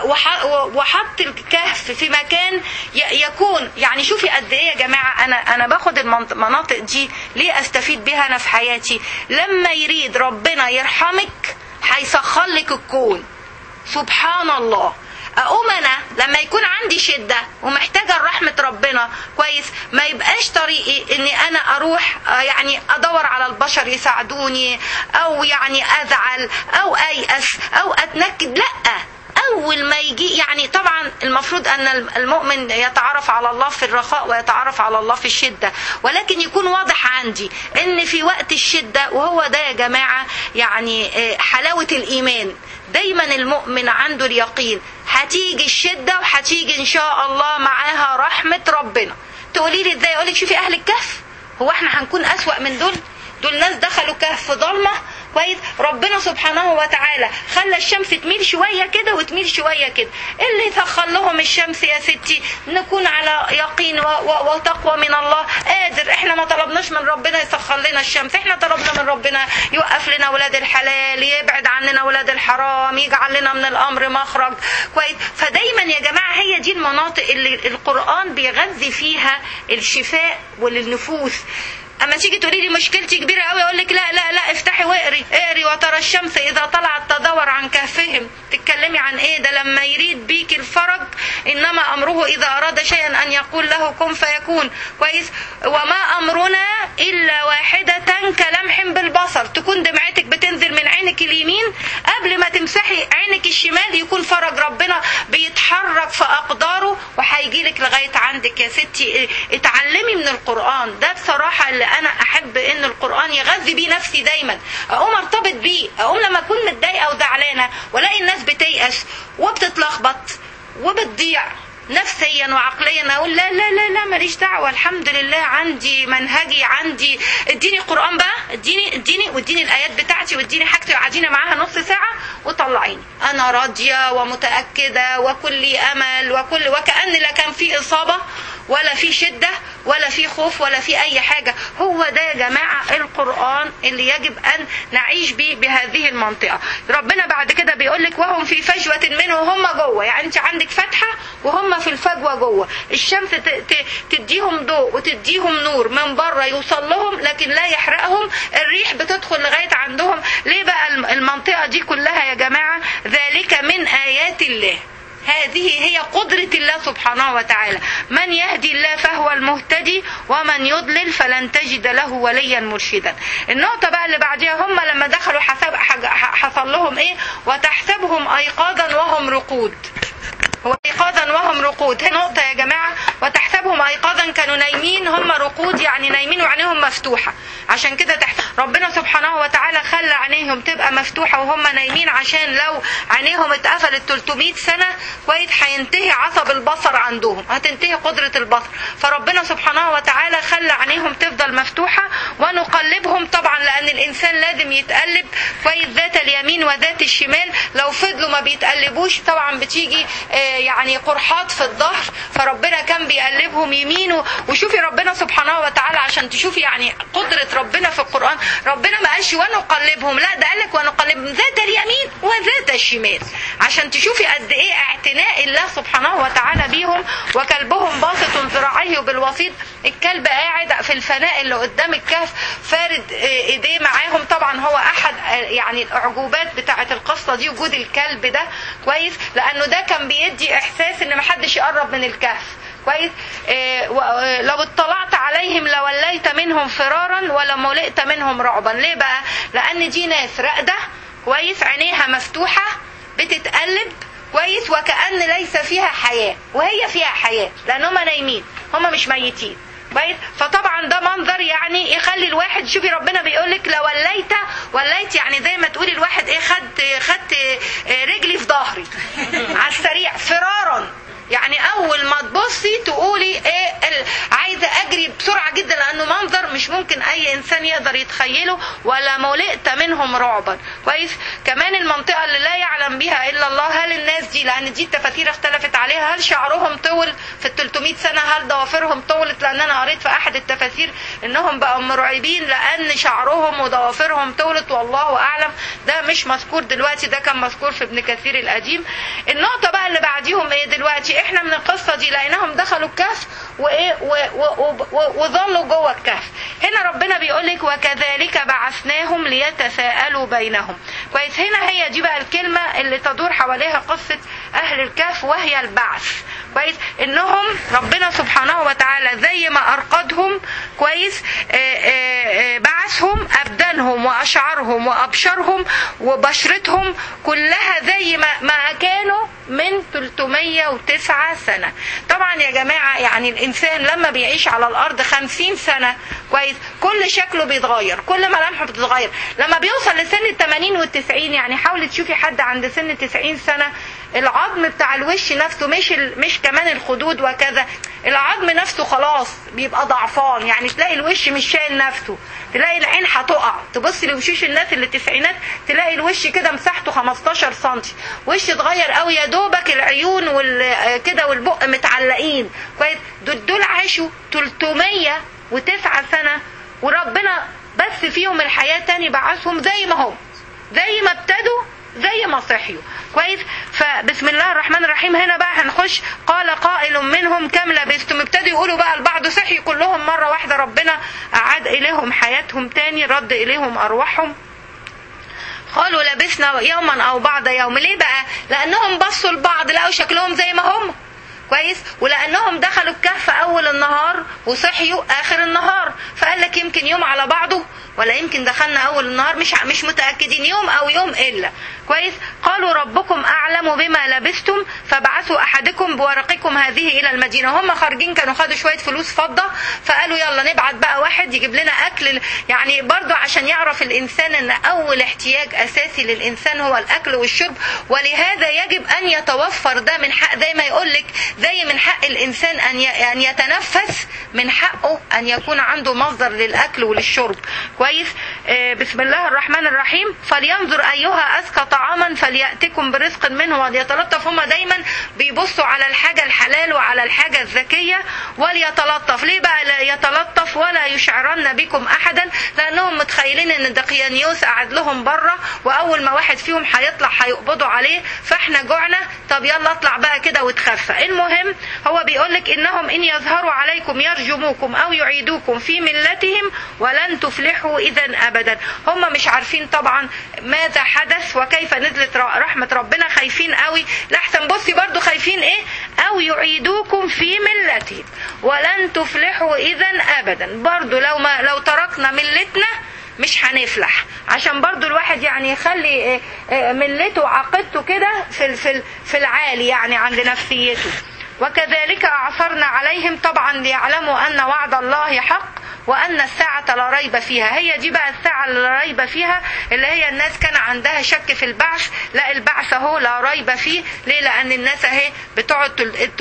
وحط الكهف في مكان يكون. يعني شوفي قد ايه يا جماعه انا باخد المناطق دي ليه استفيد بها انا في حياتي. لما يريد ربنا يرحمك هيسخر لك الكون. سبحان الله. اقوم انا لما يكون عندي شده ومحتاجه رحمه ربنا كويس، ما يبقاش طريقي اني انا اروح يعني ادور على البشر يساعدوني، او يعني ازعل او ايأس او اتنكد. لا، اول ما يجي يعني طبعا المفروض ان المؤمن يتعرف على الله في الرخاء ويتعرف على الله في الشدة، ولكن يكون واضح عندي ان في وقت الشدة، وهو ده يا جماعة يعني حلاوة الايمان. دايما المؤمن عنده اليقين هتيجي الشدة وهتيجي ان شاء الله معاها رحمة ربنا. تقولي لي ازاي؟ اقولك شوفي اهل الكهف، هو احنا هنكون اسوأ من دول ناس دخلوا كهف ضلمة كويس. ربنا سبحانه وتعالى خلى الشمس تميل شوية كده وتميل شوية كده. اللي سخر لهم الشمس يا ستي نكون على يقين وتقوى من الله قادر. احنا ما طلبناش من ربنا يسخر لنا الشمس، احنا طلبنا من ربنا يوقف لنا ولاد الحلال، يبعد عننا ولاد الحرام، يجعل لنا من الامر مخرج كويس. فدايما يا جماعة هي دي المناطق اللي القرآن بيغذي فيها الشفاء وللنفوس. اما تيجي تقولي لي مشكلتي كبيره قوي اقول لك لا افتحي واقري وترى الشمس اذا طلعت تدور عن كهفهم. تتكلمي عن ايه؟ ده لما يريد بيك الفرج انما امره اذا اراد شيئا ان يقول له كن فيكون كويس. وما امرنا الا واحده كلمح بالبصر. تكون دمعتك بتنزل من عينك اليمين قبل ما تمسحي عينك الشمال يكون فرج ربنا بيتحرك في اقداره وهيجي لك لغايه عندك يا ستي. اتعلمي من القران ده بصراحه اللي انا احب ان القران يغذي بيه نفسي دايما، اقوم ارتبط بيه، اقوم لما اكون متضايقه وزعلانه والاقي الناس بتيأس وبتتلخبط وبتضيع نفسيا وعقليا، اقول لا لا لا لا ماليش دعوه، الحمد لله عندي منهجي، عندي اديني قران بقى، واديني الايات بتاعتي، واديني حاجتي وقعديني معاها نص ساعه وطلعيني، انا راضيه ومتاكده وكلي امل وكأن لا كان في اصابه ولا في شده ولا في خوف ولا في اي حاجه. هو ده يا جماعه القران اللي يجب ان نعيش به بهذه المنطقه. ربنا بعد كده بيقول لك وهم في فجوه منه وهم جوه، يعني انت عندك فتحه وهم في الفجوه جوه، الشمس تديهم ضوء وتديهم نور من بره يوصل لهم لكن لا يحرقهم، الريح بتدخل لغايه عندهم. ليه بقى المنطقه دي كلها يا جماعه؟ ذلك من ايات الله، هذه هي قدرة الله سبحانه وتعالى. من يهدي الله فهو المهتدي ومن يضلل فلن تجد له وليا مرشدا. النقطة بقى اللي بعدها، هم لما دخلوا حصل لهم ايه؟ وتحسبهم ايقاظا وهم رقود. هو ايقاظا وهم رقود، هي نقطة يا جماعة. وتحسبهم ايقاظا كانوا نايمين، هم رقود يعني نايمين وعينيهم مفتوحة، عشان كده ربنا سبحانه وتعالى خلى عينيهم تبقى مفتوحة وهم نايمين، عشان لو عينيهم اتقفلت 300 سنة كويس هينتهي عصب البصر عندهم، هتنتهي قدرة البصر. فربنا سبحانه وتعالى خلى عينيهم تفضل مفتوحة. ونقلبهم طبعا لان الانسان لازم يتقلب كويس ذات اليمين وذات الشمال، لو فضلوا ما بيتقلبوش طبعا بتيجي يعني قرحات في الظهر، فربنا كان بيقلبهم يمين. وشوفي ربنا سبحانه وتعالى عشان تشوفي يعني قدرة ربنا في القرآن، ربنا ما قالش ونقلبهم، لا ده قالك ونقلبهم ذات اليمين وذات الشمال، عشان تشوفي قد ايه اعتناء الله سبحانه وتعالى بيهم. وكلبهم باسط ذراعيه بالوسيط، الكلب قاعد في الفناء اللي قدام الكهف فارد ايديه معاهم. طبعا هو احد يعني الاعجوبات بتاعه القصه دي وجود الكلب ده كويس، لانه ده كان بيدي احساس ان محدش يقرب من الكهف كويس. لو اطلعت عليهم لوليت منهم فرارا ولملئت منهم رعبا. ليه بقى؟ لان دي ناس راقده كويس، عينيها مفتوحه بتتقلب كويس، وكأن ليس فيها حياه وهي فيها حياه، لان هم نايمين، هم مش ميتين كويس. فطبعا ده منظر يعني يخلي الواحد، شوفي ربنا بيقولك وليت يعني زي ما تقولي الواحد ايه، خدت رجلي في ظهري على السريع فرارا، يعني اول ما تبصي تقولي ايه عايزه اجري بسرعه جدا، لانه منظر مش ممكن اي انسان يقدر يتخيله. ولا ملئت منهم رعبا كويس. كمان المنطقه اللي لا يعلم بها الا الله، هل الناس دي، لان دي التفاسير اختلفت عليها، هل شعرهم طول في ال 300 سنه، هل ضوافرهم طولت؟ لان انا قريت في احد التفاسير انهم بقوا مرعبين لان شعرهم وضوافرهم طولت، والله اعلم. ده مش مذكور دلوقتي، ده كان مذكور في ابن كثير القديم. النقطه بقى اللي بعديهم ايه دلوقتي؟ احنا من القصة دي لقيناهم دخلوا الكهف وظلوا جوه الكهف. هنا ربنا بيقولك وكذلك بعثناهم ليتساءلوا بينهم كويس. هنا هي دي بقى الكلمة اللي تدور حواليها قصة اهل الكهف، وهي البعث كويس. انهم ربنا سبحانه وتعالى زي ما ارقدهم كويس، بعثهم، ابدانهم واشعارهم وابشارهم وبشرتهم كلها زي ما كانوا من 309 سنة. طبعا يا جماعة يعني الانسان لما بيعيش على الارض 50 سنة كويس، كل شكله بيتغير، كل ملامحه بتتغير. لما بيوصل لسن 80 و90، يعني حاولي تشوفي حد عند سن 90 سنة، العظم بتاع الوش نفسه مش كمان الخدود وكذا، العظم نفسه خلاص بيبقى ضعفان، يعني تلاقي الوش مش شايل نفسه، تلاقي العين هتقع. تبصي لوشوش الناس اللي التسعينات تلاقي الوش كده مساحته 15 سنتي، وش اتغير قوي، يا دوبك العيون كده والبق متعلقين كويس. دول عاشوا 309 سنة، وربنا بس فيهم الحياة تاني بعثهم زي ما هم، زي ما ابتدوا زي ما صحيوا كويس. فبسم الله الرحمن الرحيم. هنا بقى هنخش قال قائل منهم كم لبثتم، ابتدوا يقولوا بقى البعض صحي كلهم مرة واحدة، ربنا أعاد إليهم حياتهم تاني، رد إليهم أرواحهم. قالوا لبثنا يوما أو بعض يوم. ليه بقى؟ لأنهم بصوا لبعض لقوا شكلهم زي ما هم كويس، ولأنهم دخلوا الكهف أول النهار وصحيوا آخر النهار، فقال لك يمكن يوم على بعضه ولا يمكن دخلنا أول النهار، مش متأكدين، يوم أو يوم إلا كويس. قالوا ربكم أعلم بما لبستم فبعثوا أحدكم بورقكم هذه إلى المدينة. هم خارجين كانوا خدوا شوية فلوس فضة، فقالوا يلا نبعت بقى واحد يجيب لنا أكل، يعني برضو عشان يعرف الإنسان أن أول احتياج أساسي للإنسان هو الأكل والشرب، ولهذا يجب أن يتوفر ده من حق، زي ما يقولك زي من حق الإنسان أن يتنفس، من حقه أن يكون عنده مصدر للأكل وللشرب. كويس. بسم الله الرحمن الرحيم. فلينظر أيها أزكى طعاما فليأتكم برزق منه وليتلطف. هم دايما بيبصوا على الحاجة الحلال وعلى الحاجة الذكية. وليتلطف. ليه بقى يتلطف؟ ولا يشعرن بكم أحدا، لأنهم متخيلين أن دقيانيوس قعد لهم بره، وأول ما واحد فيهم هيطلع هيقبضوا عليه، فاحنا جوعنا، طب يلا اطلع بقى كده وتخفى. المهم هو بيقولك إنهم إن يظهروا عليكم يرجموكم أو يعيدوكم في ملتهم ولن تفلحوا إذا أبدا. هم مش عارفين طبعا ماذا حدث وكيف نزلت رحمة ربنا، خايفين قوي. لحسن بصي برضو خايفين ايه؟ أو يعيدوكم في ملتهم ولن تفلحوا إذا أبدا. برضو لو تركنا ملتنا مش هنفلح، عشان برضو الواحد يعني يخلي ملته وعقيدته كده في العالي يعني عند نفسيته. وكذلك أعثرنا عليهم، طبعا ليعلموا أن وعد الله حق وأن الساعة لا ريب فيها. هي دي بقى الساعة اللي لا ريب فيها، اللي هي الناس كان عندها شك في البعث، لا البعث اهو لا ريب فيه. ليه؟ لأن الناس اهي بتقعد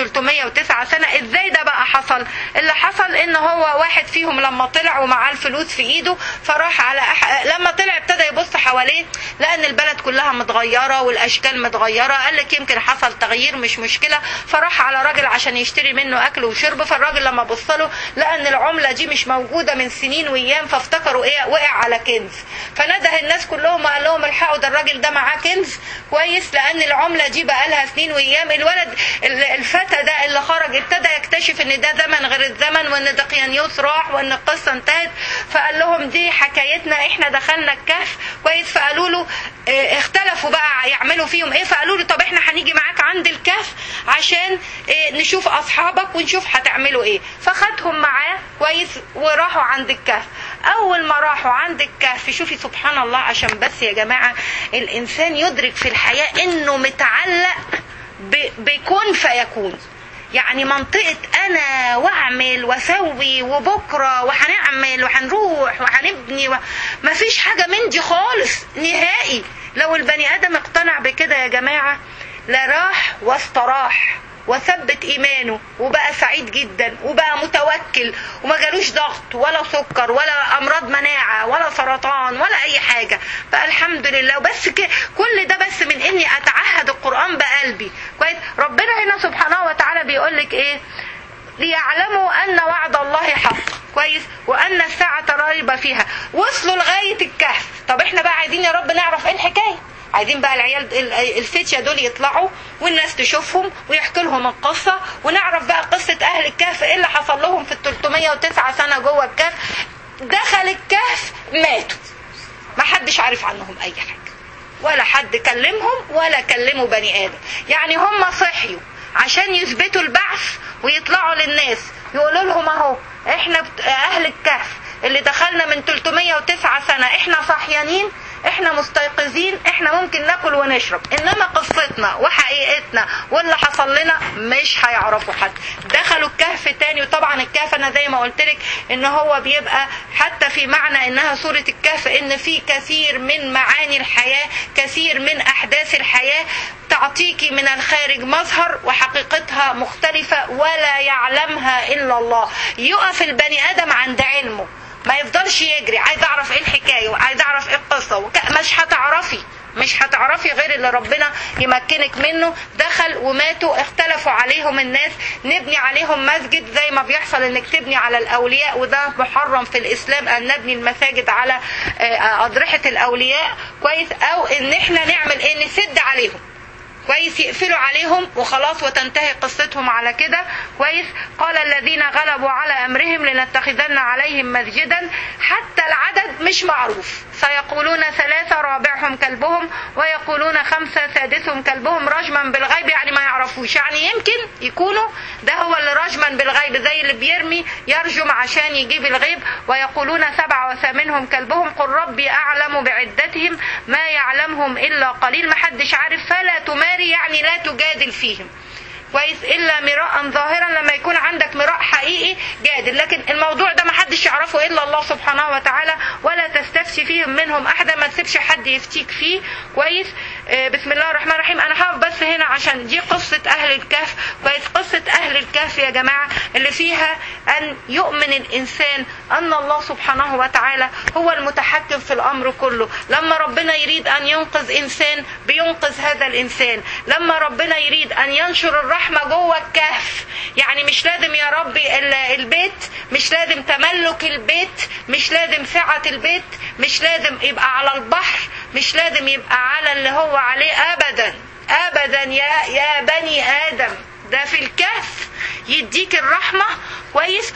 309 سنة. ازاي ده بقى حصل؟ اللي حصل ان هو واحد فيهم لما طلع ومعاه الفلوس في ايده، فراح على لما طلع ابتدى يبص حواليه، لأن البلد كلها متغيرة والأشكال متغيرة، قال لك يمكن حصل تغيير مش مشكلة. فراح على راجل عشان يشتري منه أكل وشرب، فالراجل لما بص له لأن العملة دي مش موجودة من سنين وأيام، فافتكروا ايه؟ وقع على كنز. فنده الناس كلهم وقال لهم الحقوا ده الراجل ده معاه كنز. كويس. لأن العملة دي بقى لها سنين وأيام. الولد الفتى ده اللي خرج ابتدى يكتشف ان ده زمن غير الزمن، وان دقيانيوس راح، وان القصة انتهت. فقال لهم دي حكايتنا، احنا دخلنا الكهف. كويس. فقالوا له اختلفوا بقى يعملوا فيهم ايه، فقالوا له طب احنا هنيجي معاك عند الكهف عشان نشوف اصحابك ونشوف هتعملوا ايه. فخدهم معاه. كويس. وراحوا عند الكهف. اول ما راحوا عند الكهف، شوفي سبحان الله، عشان بس يا جماعة الانسان يدرك في الحياة انه متعلق بكون فيكون. يعني منطقة انا واعمل واسوي وبكرة وهنعمل وهنروح وهنبني مفيش حاجة من دي خالص نهائي. لو البني ادم اقتنع بكده يا جماعة لراح واستراح وثبت ايمانه وبقى سعيد جدا وبقى متوكل وما جالوش ضغط ولا سكر ولا امراض مناعة ولا سرطان ولا اي حاجة. فالحمد لله. وبس كل ده بس من اني اتعهد القرآن بقلبي. كويس. ربنا هنا سبحانه وتعالى بيقول لك ايه؟ ليعلموا ان وعد الله حق. كويس. وان الساعة ريب فيها. وصلوا لغاية الكهف. طب احنا بقى عايزين يا رب نعرف ايه الحكاية، عايزين بقى العيال الفتية دول يطلعوا والناس تشوفهم ويحكي لهم القصة، ونعرف بقى قصة اهل الكهف ايه اللي حصل لهم في 309 سنة جوه الكهف. دخل الكهف ماتوا، ما حدش عارف عنهم اي حاجة، ولا حد كلمهم ولا كلموا بني ادم. يعني هم صحيوا عشان يثبتوا البعث ويطلعوا للناس يقولوا لهم اهو احنا اهل الكهف اللي دخلنا من 309 سنة، احنا صحيانين، احنا مستيقظين، احنا ممكن ناكل ونشرب. انما قصتنا وحقيقتنا واللي حصل لنا مش هيعرفوا حد. دخلوا الكهف تاني. وطبعا الكهف انا زي ما قلت لك ان هو بيبقى حتى في معنى انها سورة الكهف ان في كثير من معاني الحياة، كثير من احداث الحياة تعطيكي من الخارج مظهر وحقيقتها مختلفة ولا يعلمها الا الله. يقف البني ادم عند علمه، ما يفضلش يجري عايز اعرف ايه الحكاية وعايز اعرف ايه القصة. مش هتعرفي غير اللي ربنا يمكنك منه. دخل وماتوا، اختلفوا عليهم الناس، نبني عليهم مسجد زي ما بيحصل انك تبني على الاولياء، وده محرم في الاسلام ان نبني المساجد على اضرحة الاولياء. كويس. او ان احنا نعمل ايه؟ نسد عليهم. كويس، يقفلوا عليهم وخلاص وتنتهي قصتهم على كده. كويس. قال الذين غلبوا على امرهم لنتخذن عليهم مسجدا، حتى العدد مش معروف، سيقولون 3 رابعهم كلبهم ويقولون 5 سادسهم كلبهم رجما بالغيب، يعني ما يعرفوش، يعني يمكن يكونوا ده هو اللي رجما بالغيب، زي اللي بيرمي يرجم عشان يجيب الغيب. ويقولون 7 وثامنهم كلبهم قل ربي اعلم بعدتهم ما يعلمهم الا قليل، محدش عارف، فلا تماري يعني لا تجادل فيهم. كويس. الا مراء ظاهرا، لما يكون عندك مراء حقيقي جادل، لكن الموضوع ده ما حدش يعرفه الا الله سبحانه وتعالى، ولا تستفسي فيهم منهم احدا، ما تسيبش حد يفتيك فيه. كويس. بسم الله الرحمن الرحيم. انا هقف بس هنا عشان دي قصة اهل الكهف. كويس. قصة اهل الكهف يا جماعة اللي فيها ان يؤمن الانسان ان الله سبحانه وتعالى هو المتحكم في الامر كله. لما ربنا يريد ان ينقذ انسان بينقذ هذا الانسان، لما ربنا يريد ان ينشر الرحمة جوه الكهف، يعني مش لازم يا ربي البيت، مش لازم تملك البيت، مش لازم سعة البيت، مش لازم يبقى على البحر، مش لازم يبقى على اللي هو عليه ابدا ابدا يا بني ادم. ده في الكهف يديك الرحمة. كويس.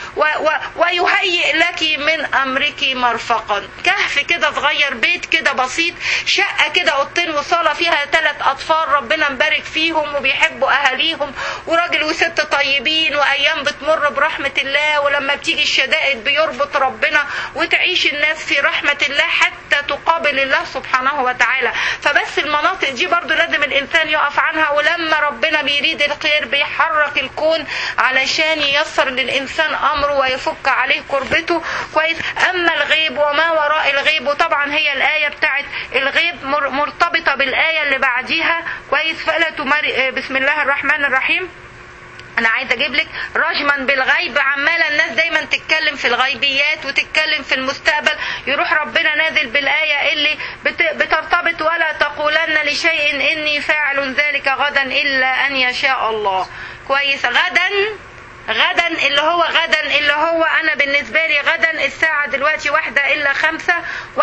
ويهيئ لك من امرك مرفقا. كهف كده صغير، بيت كده بسيط، شقة كده، اوضتين وصالة، فيها 3 اطفال ربنا مبارك فيهم وبيحبوا اهاليهم، وراجل وست طيبين، وايام بتمر برحمة الله، ولما بتيجي الشدائد بيربط ربنا، وتعيش الناس في رحمة الله حتى تقابل الله سبحانه وتعالى. فبس المناطق دي برضو لازم الانسان يقف عنها، ولما ربنا بيريد الخير بيحرك الكون علشان ييسر للإنسان أمره ويفك عليه كربته. كويس. أما الغيب وما وراء الغيب، وطبعا هي الآية بتاعت الغيب مرتبطة بالآية اللي بعديها. كويس. فلا تماري. بسم الله الرحمن الرحيم. انا عايز اجيب لك رجما بالغيب. عماله الناس دايما تتكلم في الغيبيات وتتكلم في المستقبل، يروح ربنا نازل بالايه اللي بترتبط ولا تقولن لشيء اني فاعل ذلك غدا الا ان يشاء الله. كويس. غدا اللي هو انا بالنسبه لي غدا الساعه دلوقتي 1:05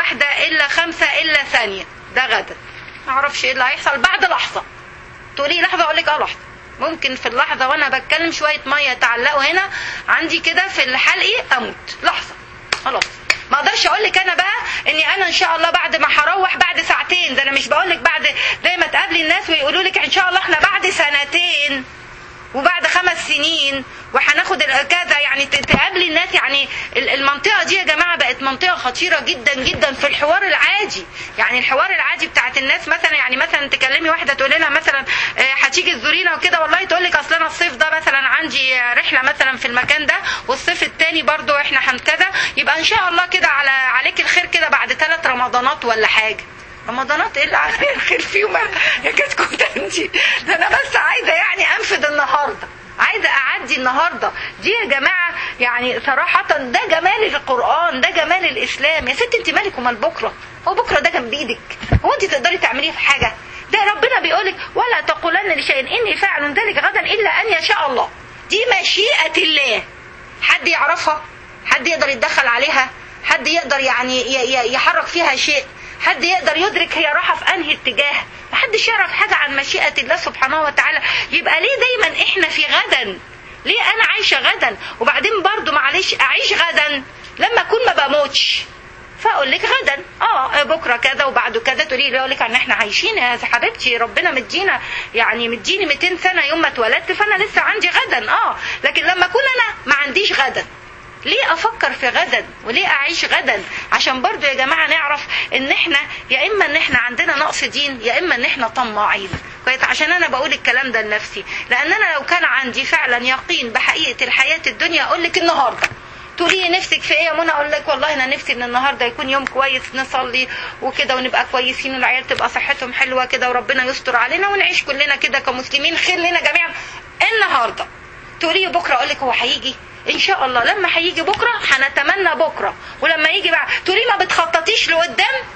1:05 ثانيه، ده غدا. ما اعرفش ايه اللي هيحصل بعد لحظه. تقولي لحظه اقول لك لحظه. ممكن في اللحظة وانا بتكلم شوية مية تعلقوا هنا عندي كده في الحلقي اموت لحظة خلاص. ما اقدرش اقول لك انا بقى اني انا ان شاء الله بعد ما هروح بعد ساعتين، ده انا مش بقول لك بعد زي ما تقابلي الناس ويقولوا لك ان شاء الله احنا بعد 2 سنين وبعد 5 سنين وهناخد كذا، يعني تقابلي الناس. يعني المنطقة دي يا جماعة بقت منطقة خطيرة جدا جدا في الحوار العادي. يعني الحوار العادي بتاعت الناس مثلا، يعني مثلا تكلمي واحدة تقولي لها مثلا هتيجي تزورينا وكده، والله تقول لك اصل انا الصيف ده مثلا عندي رحلة مثلا في المكان ده، والصيف التاني برضو احنا هنكذا، يبقى ان شاء الله كده عليك الخير كده بعد 3 رمضانات ولا حاجة. رمضانات ايه اللي عليه الخير فيهم يا كتكوت انت؟ ده انا بس عايزة يعني انفذ النهاردة، عايزة اعدي النهاردة دي يا جماعة. يعني صراحة ده جمال القرآن، ده جمال الاسلام. يا ست انت مالك ومال بكرة؟ هو بكرة ده جنب ايدك؟ هو انت تقدري تعمليه في حاجة؟ ده ربنا بيقولك ولا تقولن لشيء اني فاعل ذلك غدا الا ان يشاء الله. دي مشيئة الله. حد يعرفها؟ حد يقدر يتدخل عليها؟ حد يقدر يعني يحرك فيها شيء؟ حد يقدر يدرك هي رايحة في انهي اتجاه؟ محدش يعرف حاجة عن مشيئة الله سبحانه وتعالى. يبقى ليه دايما احنا في غدا؟ ليه انا عايشة غدا؟ وبعدين برضو معلش اعيش غدا لما اكون ما بموتش، فاقول لك غدا بكره كذا وبعده كذا، تقولي لي اقول لك ان احنا عايشين يا حبيبتي، ربنا مدينا يعني مديني 200 سنه يوم ما اتولدت، فانا لسه عندي غدا. لكن لما اكون انا ما عنديش غدا، ليه افكر في غدا وليه اعيش غدا؟ عشان برضو يا جماعه نعرف ان احنا يا اما ان احنا عندنا نقص دين، يا اما ان احنا طماعين. كويس. عشان انا بقول الكلام ده لنفسي، لان انا لو كان عندي فعلا يقين بحقيقه الحياه الدنيا اقول لك النهارده. تقولي نفسك في ايه يا منى؟ اقول لك والله انا نفسي ان النهارده يكون يوم كويس، نصلي وكده ونبقى كويسين والعيال تبقى صحتهم حلوه كده وربنا يستر علينا ونعيش كلنا كده كمسلمين خير لنا جميعا النهارده. تقولي بكره، اقول لك هو هيجي ان شاء الله. لما هيجي بكره هنتمنى بكره، ولما يجي بقى تقولي ما بتخططيش لقدام؟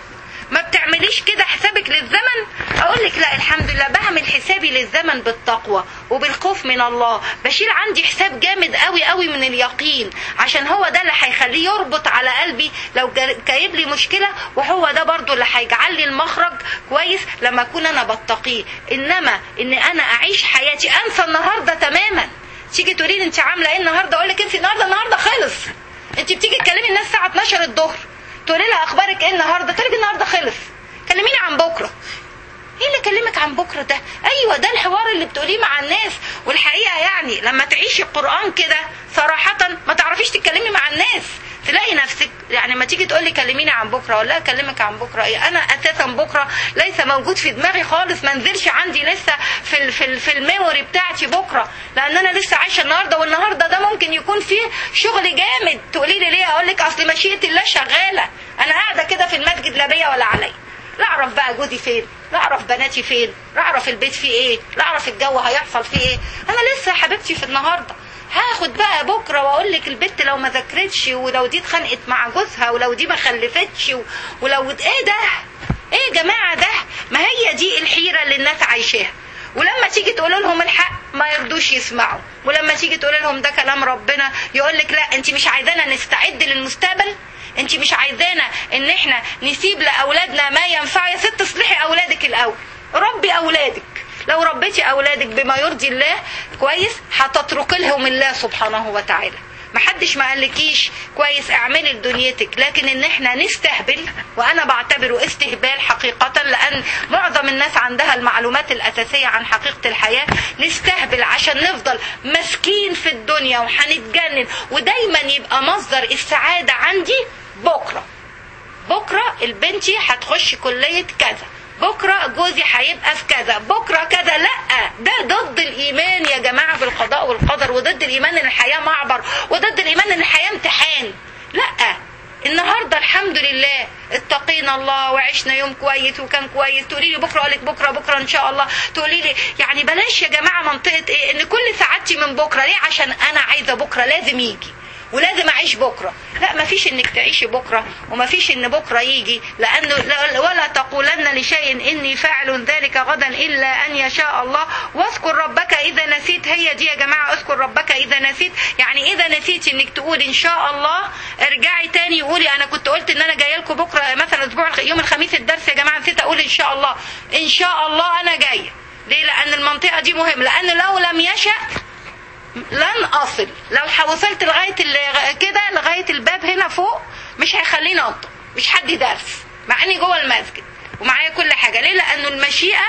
ما بتعمليش كده حسابك للزمن؟ اقول لك لا الحمد لله بعمل حسابي للزمن بالتقوى وبالخوف من الله، بشيل عندي حساب جامد قوي قوي من اليقين، عشان هو ده اللي هيخليه يربط على قلبي لو جايب لي مشكله، وهو ده برضو اللي هيجعل لي المخرج كويس لما اكون انا بتقيه. انما ان انا اعيش حياتي انسى النهارده تماما. تيجي تقولي لي انت عامله ايه النهارده، اقول لك انت النهارده خلص. انت بتيجي تكلمي الناس الساعه 12 الظهر تقولي لها اخبارك ايه النهارده، تقول لك النهارده خلص، كلميني عن بكره. ايه اللي اكلمك عن بكره ده؟ ايوه ده الحوار اللي بتقوليه مع الناس. والحقيقه يعني لما تعيشي القران كده صراحه ما تعرفيش تتكلمي مع الناس، تلاقي نفسك يعني ما تيجي تقولي كلميني عن بكره ولا اكلمك عن بكره ايه، انا اساسا بكره ليس موجود في دماغي خالص، ما نزلش عندي لسه في الميموري بتاعتي بكره، لان انا لسه عايشه النهارده، والنهارده ده ممكن يكون فيه شغل جامد. تقولي لي ليه؟ اقول لك اصل مشيئه الله شغاله، انا قاعده كده في المسجد لا بيا ولا عليا، لا اعرف بقى جوزي فين، لا اعرف بناتي فين، لا اعرف البيت فيه ايه، لا اعرف الجو هيحصل فيه ايه، انا لسه يا حبيبتي في النهارده. هاخد بقى بكره واقول لك البت لو ما ذاكرتش، ولو دي اتخانقت مع جوزها، ولو دي ما خلفتش، ولو ايه ده؟ ايه يا جماعه ده؟ ما هي دي الحيره اللي الناس عايشاها. ولما تيجي تقول لهم الحق ما يرضوش يسمعوا، ولما تيجي تقول لهم ده كلام ربنا يقول لك لا انت مش عايزانا نستعد للمستقبل، انت مش عايزانا ان احنا نسيب لاولادنا ما ينفع. يا ست اصلحي اولادك الاول، ربي اولادك. لو ربيتي اولادك بما يرضي الله كويس هتترك لهم الله سبحانه وتعالى. محدش ما قالكيش كويس اعملي لدنيتك، لكن ان احنا نستهبل، وانا بعتبره استهبال حقيقة، لان معظم الناس عندها المعلومات الاساسية عن حقيقة الحياة، نستهبل عشان نفضل مسكين في الدنيا وهنتجنن، ودايما يبقى مصدر السعادة عندي بكرة البنتي هتخش كلية كذا، بكرة جوزي هيبقى في كذا، بكرة كذا. لا، ده ضد الإيمان يا جماعة بالقضاء والقدر، وضد الإيمان إن الحياة معبر، وضد الإيمان إن الحياة امتحان. لا، النهاردة الحمد لله اتقينا الله وعشنا يوم كويس وكان كويس. تقولي لي بكرة، أقولك بكرة إن شاء الله. تقولي لي يعني بلاش يا جماعة منطقة إيه إن كل سعادتي من بكرة. ليه؟ عشان أنا عايزة بكرة لازم يجي ولازم اعيش بكره. لا، ما فيش انك تعيشي بكره وما فيش ان بكره يجي، لانه ولا تقولن لشيء اني فاعل ذلك غدا الا ان يشاء الله واذكر ربك اذا نسيت. هي دي يا جماعه، اذكر ربك اذا نسيت. يعني اذا نسيتي انك تقول ان شاء الله ارجعي تاني وقولي انا كنت قلت ان انا جايه لكم بكره مثلا اسبوع يوم الخميس الدرس، يا جماعه نسيت اقول ان شاء الله. ان شاء الله انا جايه. ليه؟ لان المنطقه دي مهمه، لان لو لم يشأ لن أصل. لو وصلت لغاية كده لغاية الباب هنا فوق مش هيخليني أنطق، مش حد درس مع أني جوه المسجد ومعايا كل حاجة. ليه؟ لأنه المشيئة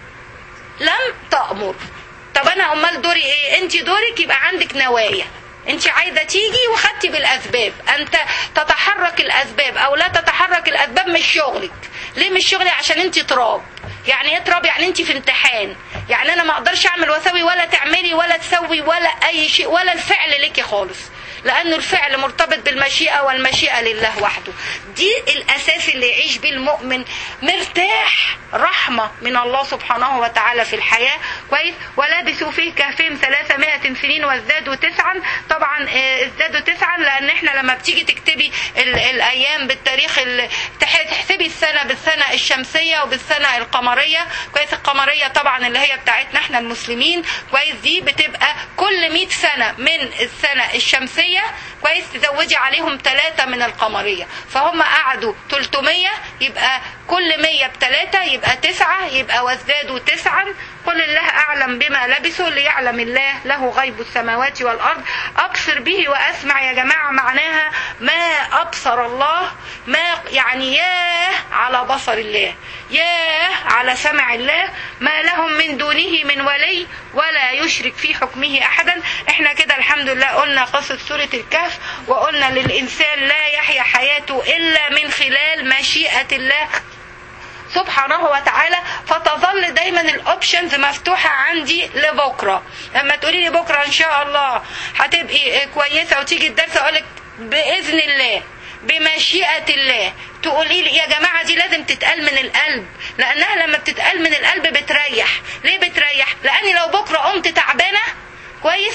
لم تأمر. طب أنا أمال دوري إيه؟ أنت دورك يبقى عندك نوايا، أنت عايزة تيجي وخدتي بالأسباب، أنت تتحرك الأسباب أو لا تتحرك الأسباب. مش شغلك. ليه مش شغلي؟ عشان أنت تراب. يعني ايه تراب؟ يعني انت في امتحان. يعني انا ما اقدرش اعمل واسوي ولا تعملي ولا تسوي ولا اي شيء، ولا الفعل لك خالص، لانه الفعل مرتبط بالمشيئة والمشيئة لله وحده. دي الاساس اللي يعيش بيه المؤمن مرتاح، رحمة من الله سبحانه وتعالى في الحياة كويس. ولبثوا فيه كهفهم 300 سنين وازدادوا 9. طبعا ازدادوا 9 لان احنا لما بتيجي تكتبي الايام بالتاريخ، تحسبي السنة بالسنة الشمسية وبالسنة القمرية كويس. القمرية طبعا اللي هي بتاعتنا احنا المسلمين كويس، دي بتبقى كل 100 سنة من السنة الشمسية كويس تزودي عليهم 3 من القمرية، فهم قعدوا 300، يبقى كل 100 ب3 يبقى 9، يبقى وازدادوا 9. قل الله أعلم بما لبثوا ليعلم الله له غيب السماوات والأرض. أبصر به وأسمع يا جماعة معناها ما أبصر الله، ما يعني ياه على بصر الله، ياه على سمع الله، ما لهم من دونه من ولي ولا يشرك في حكمه أحدا. احنا كده الحمد لله قلنا قصة سورة الكهف، وقلنا للإنسان لا يحيا حياته إلا من خلال مشيئة الله سبحانه وتعالى. فتظل دايما الاوبشنز مفتوحة عندي لبكرة. لما تقولي لي بكرة ان شاء الله هتبقي كويسة وتيجي الدرس، اقولك بإذن الله بمشيئة الله. تقولي لي يا جماعة دي لازم تتقال من القلب، لانها لما بتتقال من القلب بتريح. ليه بتريح؟ لاني لو بكرة قمت تعبانة كويس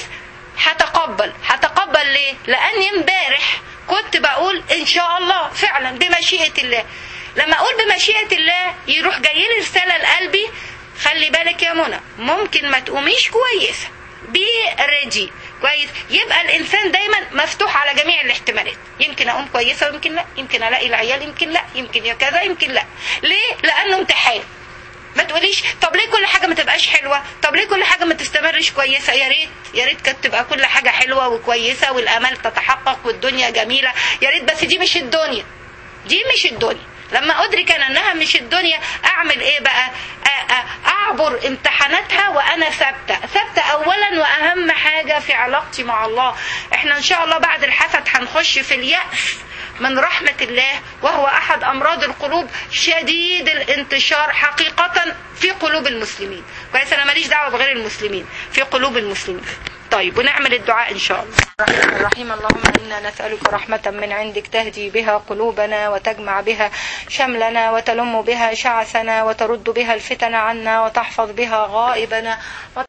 هتقبل. ليه؟ لاني امبارح كنت بقول ان شاء الله فعلا بمشيئة الله. لما اقول بمشيئة الله يروح جاي لي رسالة لقلبي خلي بالك يا منى ممكن ما تقوميش كويسة، بي ريدي كويس. يبقى الانسان دايما مفتوح على جميع الاحتمالات، يمكن اقوم كويسة ويمكن لا، يمكن الاقي العيال يمكن لا، يمكن يا كذا يمكن لا. ليه؟ لانه امتحان. ما تقوليش طب ليه كل حاجة ما تبقاش حلوة، طب ليه كل حاجة ما تستمرش كويسة. يا ريت يا ريت كانت تبقى كل حاجة حلوة وكويسة والامال تتحقق والدنيا جميلة، يا ريت. بس دي مش الدنيا، دي مش الدنيا. لما ادرك انا انها مش الدنيا اعمل ايه بقى؟ اعبر امتحاناتها وانا ثابته اولا واهم حاجه في علاقتي مع الله. احنا ان شاء الله بعد الحسد هنخش في اليأس من رحمة الله، وهو احد امراض القلوب شديد الانتشار حقيقة في قلوب المسلمين. كويس، انا ماليش دعوة بغير المسلمين، في قلوب المسلمين. طيب ونعمل الدعاء ان شاء الله. الرحمن الرحيم. اللهم انا نسألك رحمة من عندك تهدي بها قلوبنا وتجمع بها شملنا وتلم بها شعثنا وترد بها الفتن عنا وتحفظ بها غائبنا